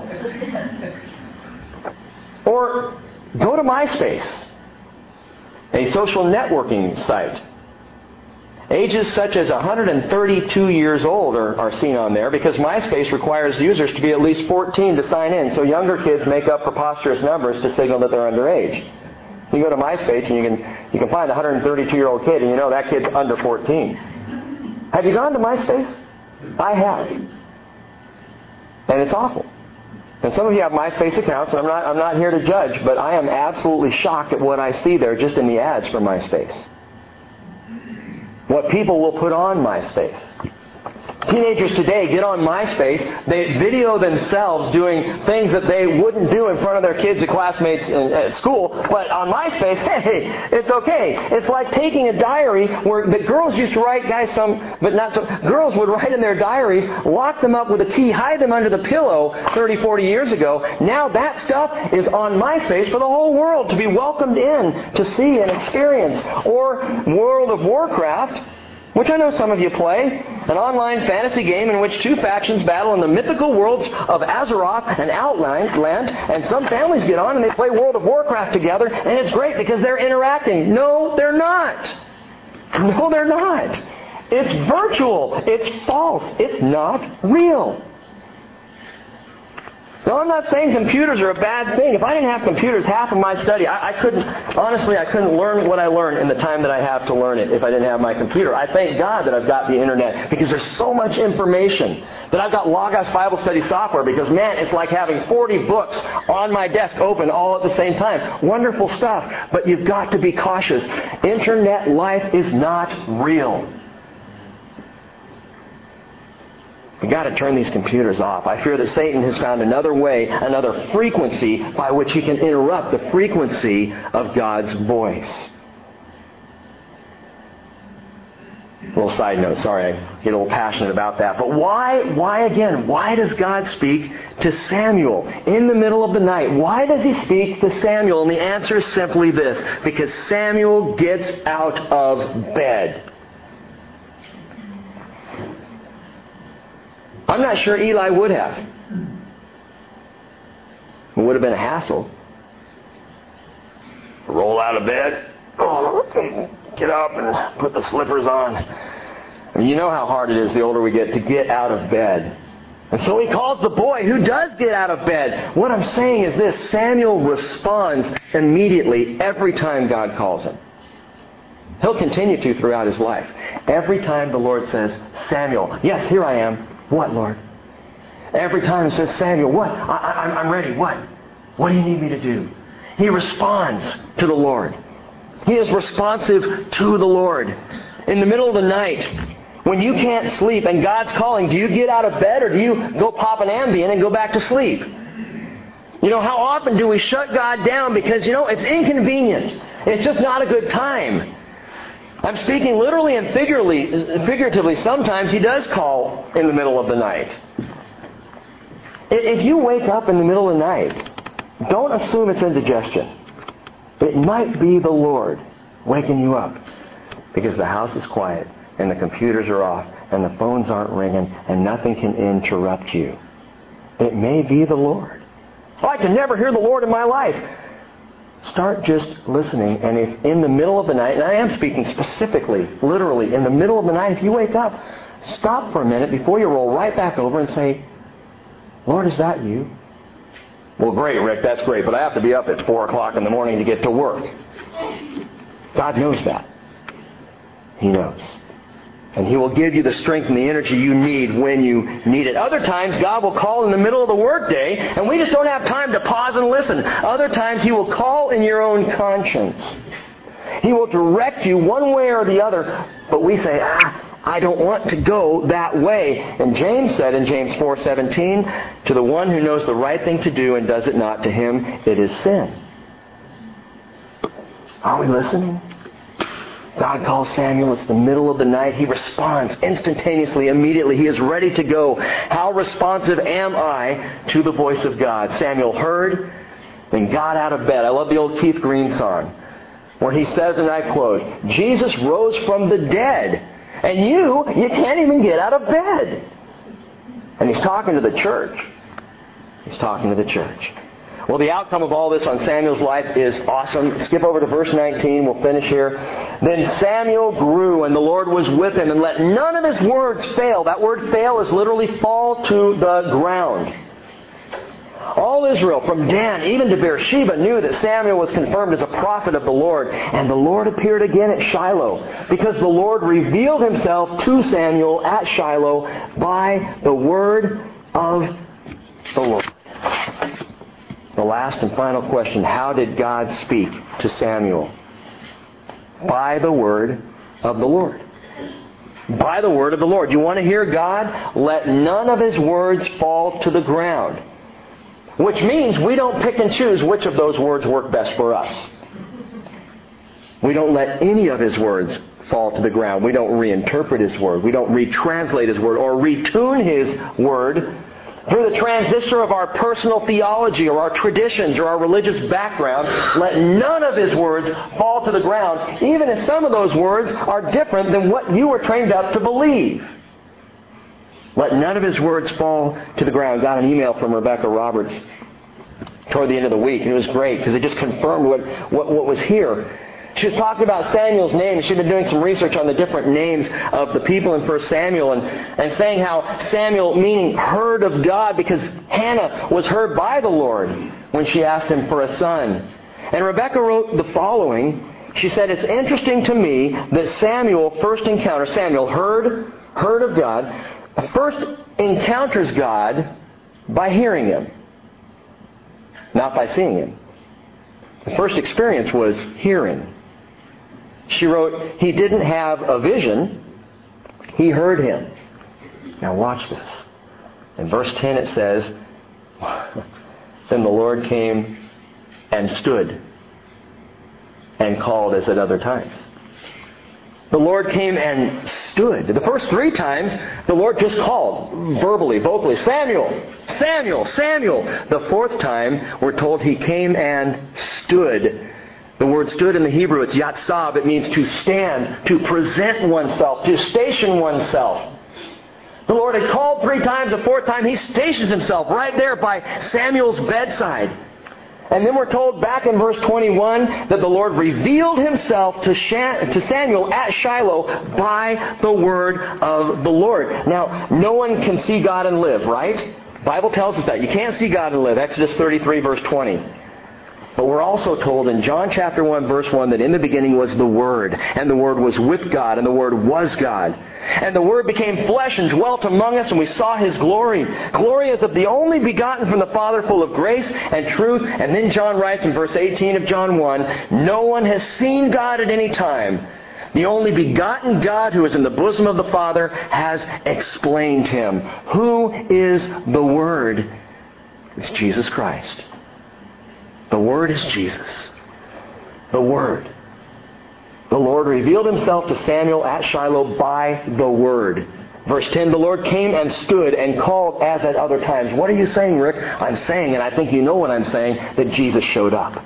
Or go to MySpace, a social networking site. Ages such as one hundred thirty-two years old are, are seen on there because MySpace requires users to be at least fourteen to sign in. So younger kids make up preposterous numbers to signal that they're underage. You go to MySpace and you can you can find a one hundred thirty-two-year-old kid and you know that kid's under fourteen. Have you gone to MySpace? I have. And it's awful. And some of you have MySpace accounts, and I'm not I'm not here to judge, but I am absolutely shocked at what I see there just in the ads for MySpace. What people will put on MySpace. Teenagers today get on MySpace, they video themselves doing things that they wouldn't do in front of their kids or classmates in, at school, but on MySpace, hey, it's okay. It's like taking a diary where the girls used to write, guys, some, but not so, girls would write in their diaries, lock them up with a key, hide them under the pillow thirty, forty years ago. Now that stuff is on MySpace for the whole world to be welcomed in, to see and experience. Or World of Warcraft, which I know some of you play, an online fantasy game in which two factions battle in the mythical worlds of Azeroth and Outland, and some families get on and they play World of Warcraft together, and it's great because they're interacting. No, they're not. No, they're not. It's virtual. It's false. It's not real. The Now, I'm not saying computers are a bad thing. If I didn't have computers, half of my study, I, I couldn't, honestly, I couldn't learn what I learned in the time that I have to learn it if I didn't have my computer. I thank God that I've got the internet because there's so much information. That I've got Logos Bible Study software because, man, it's like having forty books on my desk open all at the same time. Wonderful stuff. But you've got to be cautious. Internet life is not real. You've got to turn these computers off. I fear that Satan has found another way, another frequency by which he can interrupt the frequency of God's voice. A little side note, sorry, I get a little passionate about that. But why, why again, why does God speak to Samuel in the middle of the night? Why does he speak to Samuel? And the answer is simply this: because Samuel gets out of bed. I'm not sure Eli would have. It would have been a hassle. Roll out of bed. Oh, get up and put the slippers on. I mean, you know how hard it is the older we get to get out of bed. And so he calls the boy who does get out of bed. What I'm saying is this: Samuel responds immediately every time God calls him. He'll continue to throughout his life. Every time the Lord says, Samuel, yes, here I am. What, Lord? Every time it says, Samuel, what? I, I, I'm ready. What? What do you need me to do? He responds to the Lord. He is responsive to the Lord. In the middle of the night, when you can't sleep and God's calling, do you get out of bed or do you go pop an Ambien and go back to sleep? You know, how often do we shut God down because, you know, it's inconvenient. It's just not a good time. I'm speaking literally and figuratively. Figuratively, sometimes He does call in the middle of the night. If you wake up in the middle of the night, don't assume it's indigestion. It might be the Lord waking you up because the house is quiet and the computers are off and the phones aren't ringing and nothing can interrupt you. It may be the Lord. Oh, I can never hear the Lord in my life. Start just listening, and if in the middle of the night, and I am speaking specifically, literally, in the middle of the night, if you wake up, stop for a minute before you roll right back over and say, Lord, is that you? Well, great, Rick, that's great, but I have to be up at four o'clock in the morning to get to work. God knows that. He knows. And He will give you the strength and the energy you need when you need it. Other times, God will call in the middle of the workday, and we just don't have time to pause and listen. Other times, He will call in your own conscience. He will direct you one way or the other, but we say, ah, I don't want to go that way. And James said in James four seventeen, to the one who knows the right thing to do and does it not, to him it is sin. Are we listening? God calls Samuel. It's the middle of the night. He responds instantaneously, immediately. He is ready to go. How responsive am I to the voice of God? Samuel heard, then got out of bed. I love the old Keith Green song where he says, and I quote, Jesus rose from the dead, and you, you can't even get out of bed. And he's talking to the church. He's talking to the church. Well, the outcome of all this on Samuel's life is awesome. Skip over to verse nineteen. We'll finish here. Then Samuel grew, and the Lord was with him, and let none of his words fail. That word fail is literally fall to the ground. All Israel, from Dan even to Beersheba, knew that Samuel was confirmed as a prophet of the Lord. And the Lord appeared again at Shiloh, because the Lord revealed Himself to Samuel at Shiloh by the word of the Lord. The last and final question, how did God speak to Samuel? By the word of the Lord. By the word of the Lord. You want to hear God? Let none of His words fall to the ground. Which means we don't pick and choose which of those words work best for us. We don't let any of His words fall to the ground. We don't reinterpret His word. We don't retranslate His word or retune His word through the transistor of our personal theology or our traditions or our religious background. Let none of His words fall to the ground, even if some of those words are different than what you were trained up to believe. Let none of His words fall to the ground. Got an email from Rebecca Roberts toward the end of the week, and it was great because it just confirmed what, what, what was here. She was talking about Samuel's name. She'd been doing some research on the different names of the people in First Samuel and, and saying how Samuel, meaning heard of God, because Hannah was heard by the Lord when she asked him for a son. And Rebecca wrote the following. She said, it's interesting to me that Samuel first encounters, Samuel heard, heard of God, first encounters God by hearing Him, not by seeing Him. The first experience was hearing. She wrote, he didn't have a vision, he heard Him. Now watch this. In verse ten it says, then the Lord came and stood and called as at other times. The Lord came and stood. The first three times, the Lord just called, verbally, vocally, Samuel, Samuel, Samuel. The fourth time, we're told He came and stood. The word stood in the Hebrew, it's yatsab. It means to stand, to present oneself, to station oneself. The Lord had called three times. The fourth time, He stations Himself right there by Samuel's bedside. And then we're told back in verse twenty-one that the Lord revealed Himself to, Shan- to Samuel at Shiloh by the word of the Lord. Now, no one can see God and live, right? The Bible tells us that. You can't see God and live. Exodus thirty-three, verse twenty. But we're also told in John chapter one, verse one, that in the beginning was the Word, and the Word was with God, and the Word was God. And the Word became flesh and dwelt among us, and we saw His glory. Glory as of the only begotten from the Father, full of grace and truth. And then John writes in verse eighteen of John one, no one has seen God at any time. The only begotten God who is in the bosom of the Father has explained Him. Who is the Word? It's Jesus Christ. The Word is Jesus. The Word. The Lord revealed Himself to Samuel at Shiloh by the Word. Verse ten, the Lord came and stood and called as at other times. What are you saying, Rick? I'm saying, and I think you know what I'm saying, that Jesus showed up.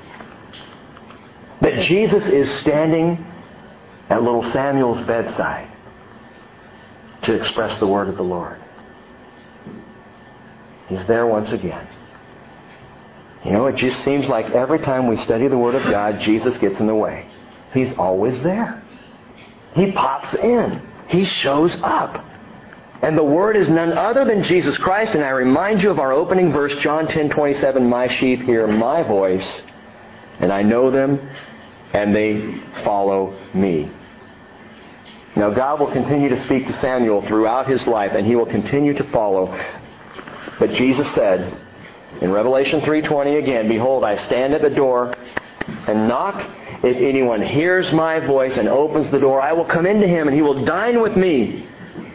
That Jesus is standing at little Samuel's bedside to express the word of the Lord. He's there once again. You know, it just seems like every time we study the Word of God, Jesus gets in the way. He's always there. He pops in. He shows up. And the Word is none other than Jesus Christ. And I remind you of our opening verse, John ten twenty-seven, my sheep hear my voice, and I know them, and they follow me. Now, God will continue to speak to Samuel throughout his life, and He will continue to follow. But Jesus said, in Revelation three twenty again, behold, I stand at the door and knock. If anyone hears my voice and opens the door, I will come into him and he will dine with me.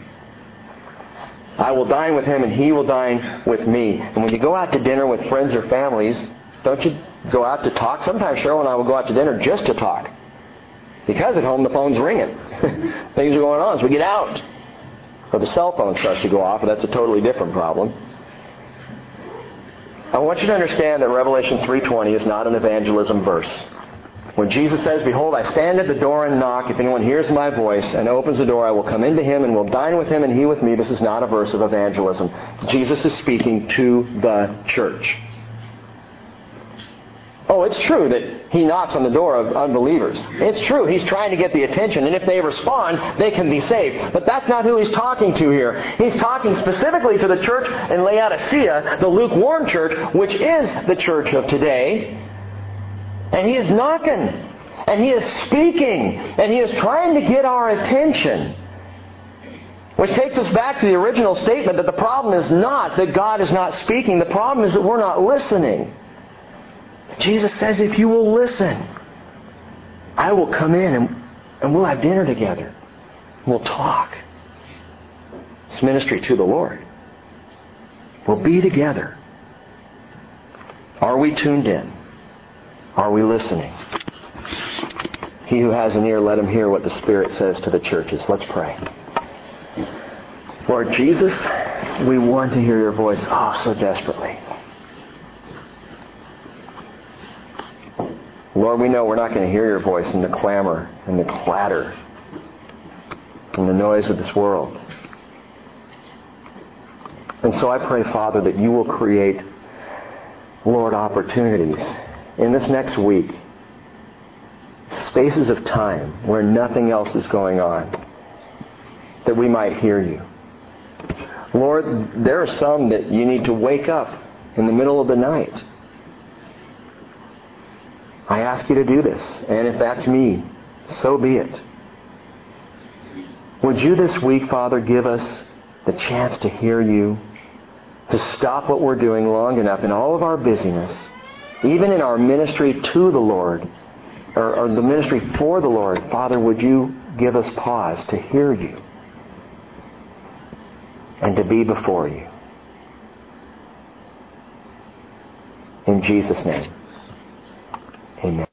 I will dine with him and he will dine with me. And when you go out to dinner with friends or families, don't you go out to talk? Sometimes Cheryl and I will go out to dinner just to talk. Because at home the phone's ringing. Things are going on. So we get out. Or the cell phone starts to go off, and that's a totally different problem. I want you to understand that Revelation three twenty is not an evangelism verse. When Jesus says, behold, I stand at the door and knock. If anyone hears my voice and opens the door, I will come into him and will dine with him and he with me. This is not a verse of evangelism. Jesus is speaking to the church. Oh, it's true that He knocks on the door of unbelievers. It's true. He's trying to get the attention. And if they respond, they can be saved. But that's not who He's talking to here. He's talking specifically to the church in Laodicea, the lukewarm church, which is the church of today. And He is knocking. And He is speaking. And He is trying to get our attention. Which takes us back to the original statement that the problem is not that God is not speaking. The problem is that we're not listening. Jesus says, if you will listen, I will come in and, and we'll have dinner together. We'll talk. It's ministry to the Lord. We'll be together. Are we tuned in? Are we listening? He who has an ear, let him hear what the Spirit says to the churches. Let's pray. Lord Jesus, we want to hear Your voice, oh, so desperately. Lord, we know we're not going to hear Your voice in the clamor and the clatter and the noise of this world. And so I pray, Father, that You will create, Lord, opportunities in this next week, spaces of time where nothing else is going on, that we might hear you. Lord, there are some that you need to wake up in the middle of the night. I ask you to do this, and if that's me, so be it. Would you this week, Father, give us the chance to hear you, to stop what we're doing long enough in all of our busyness, even in our ministry to the Lord, or, or the ministry for the Lord. Father, would you give us pause to hear you and to be before you. In Jesus' name, amen.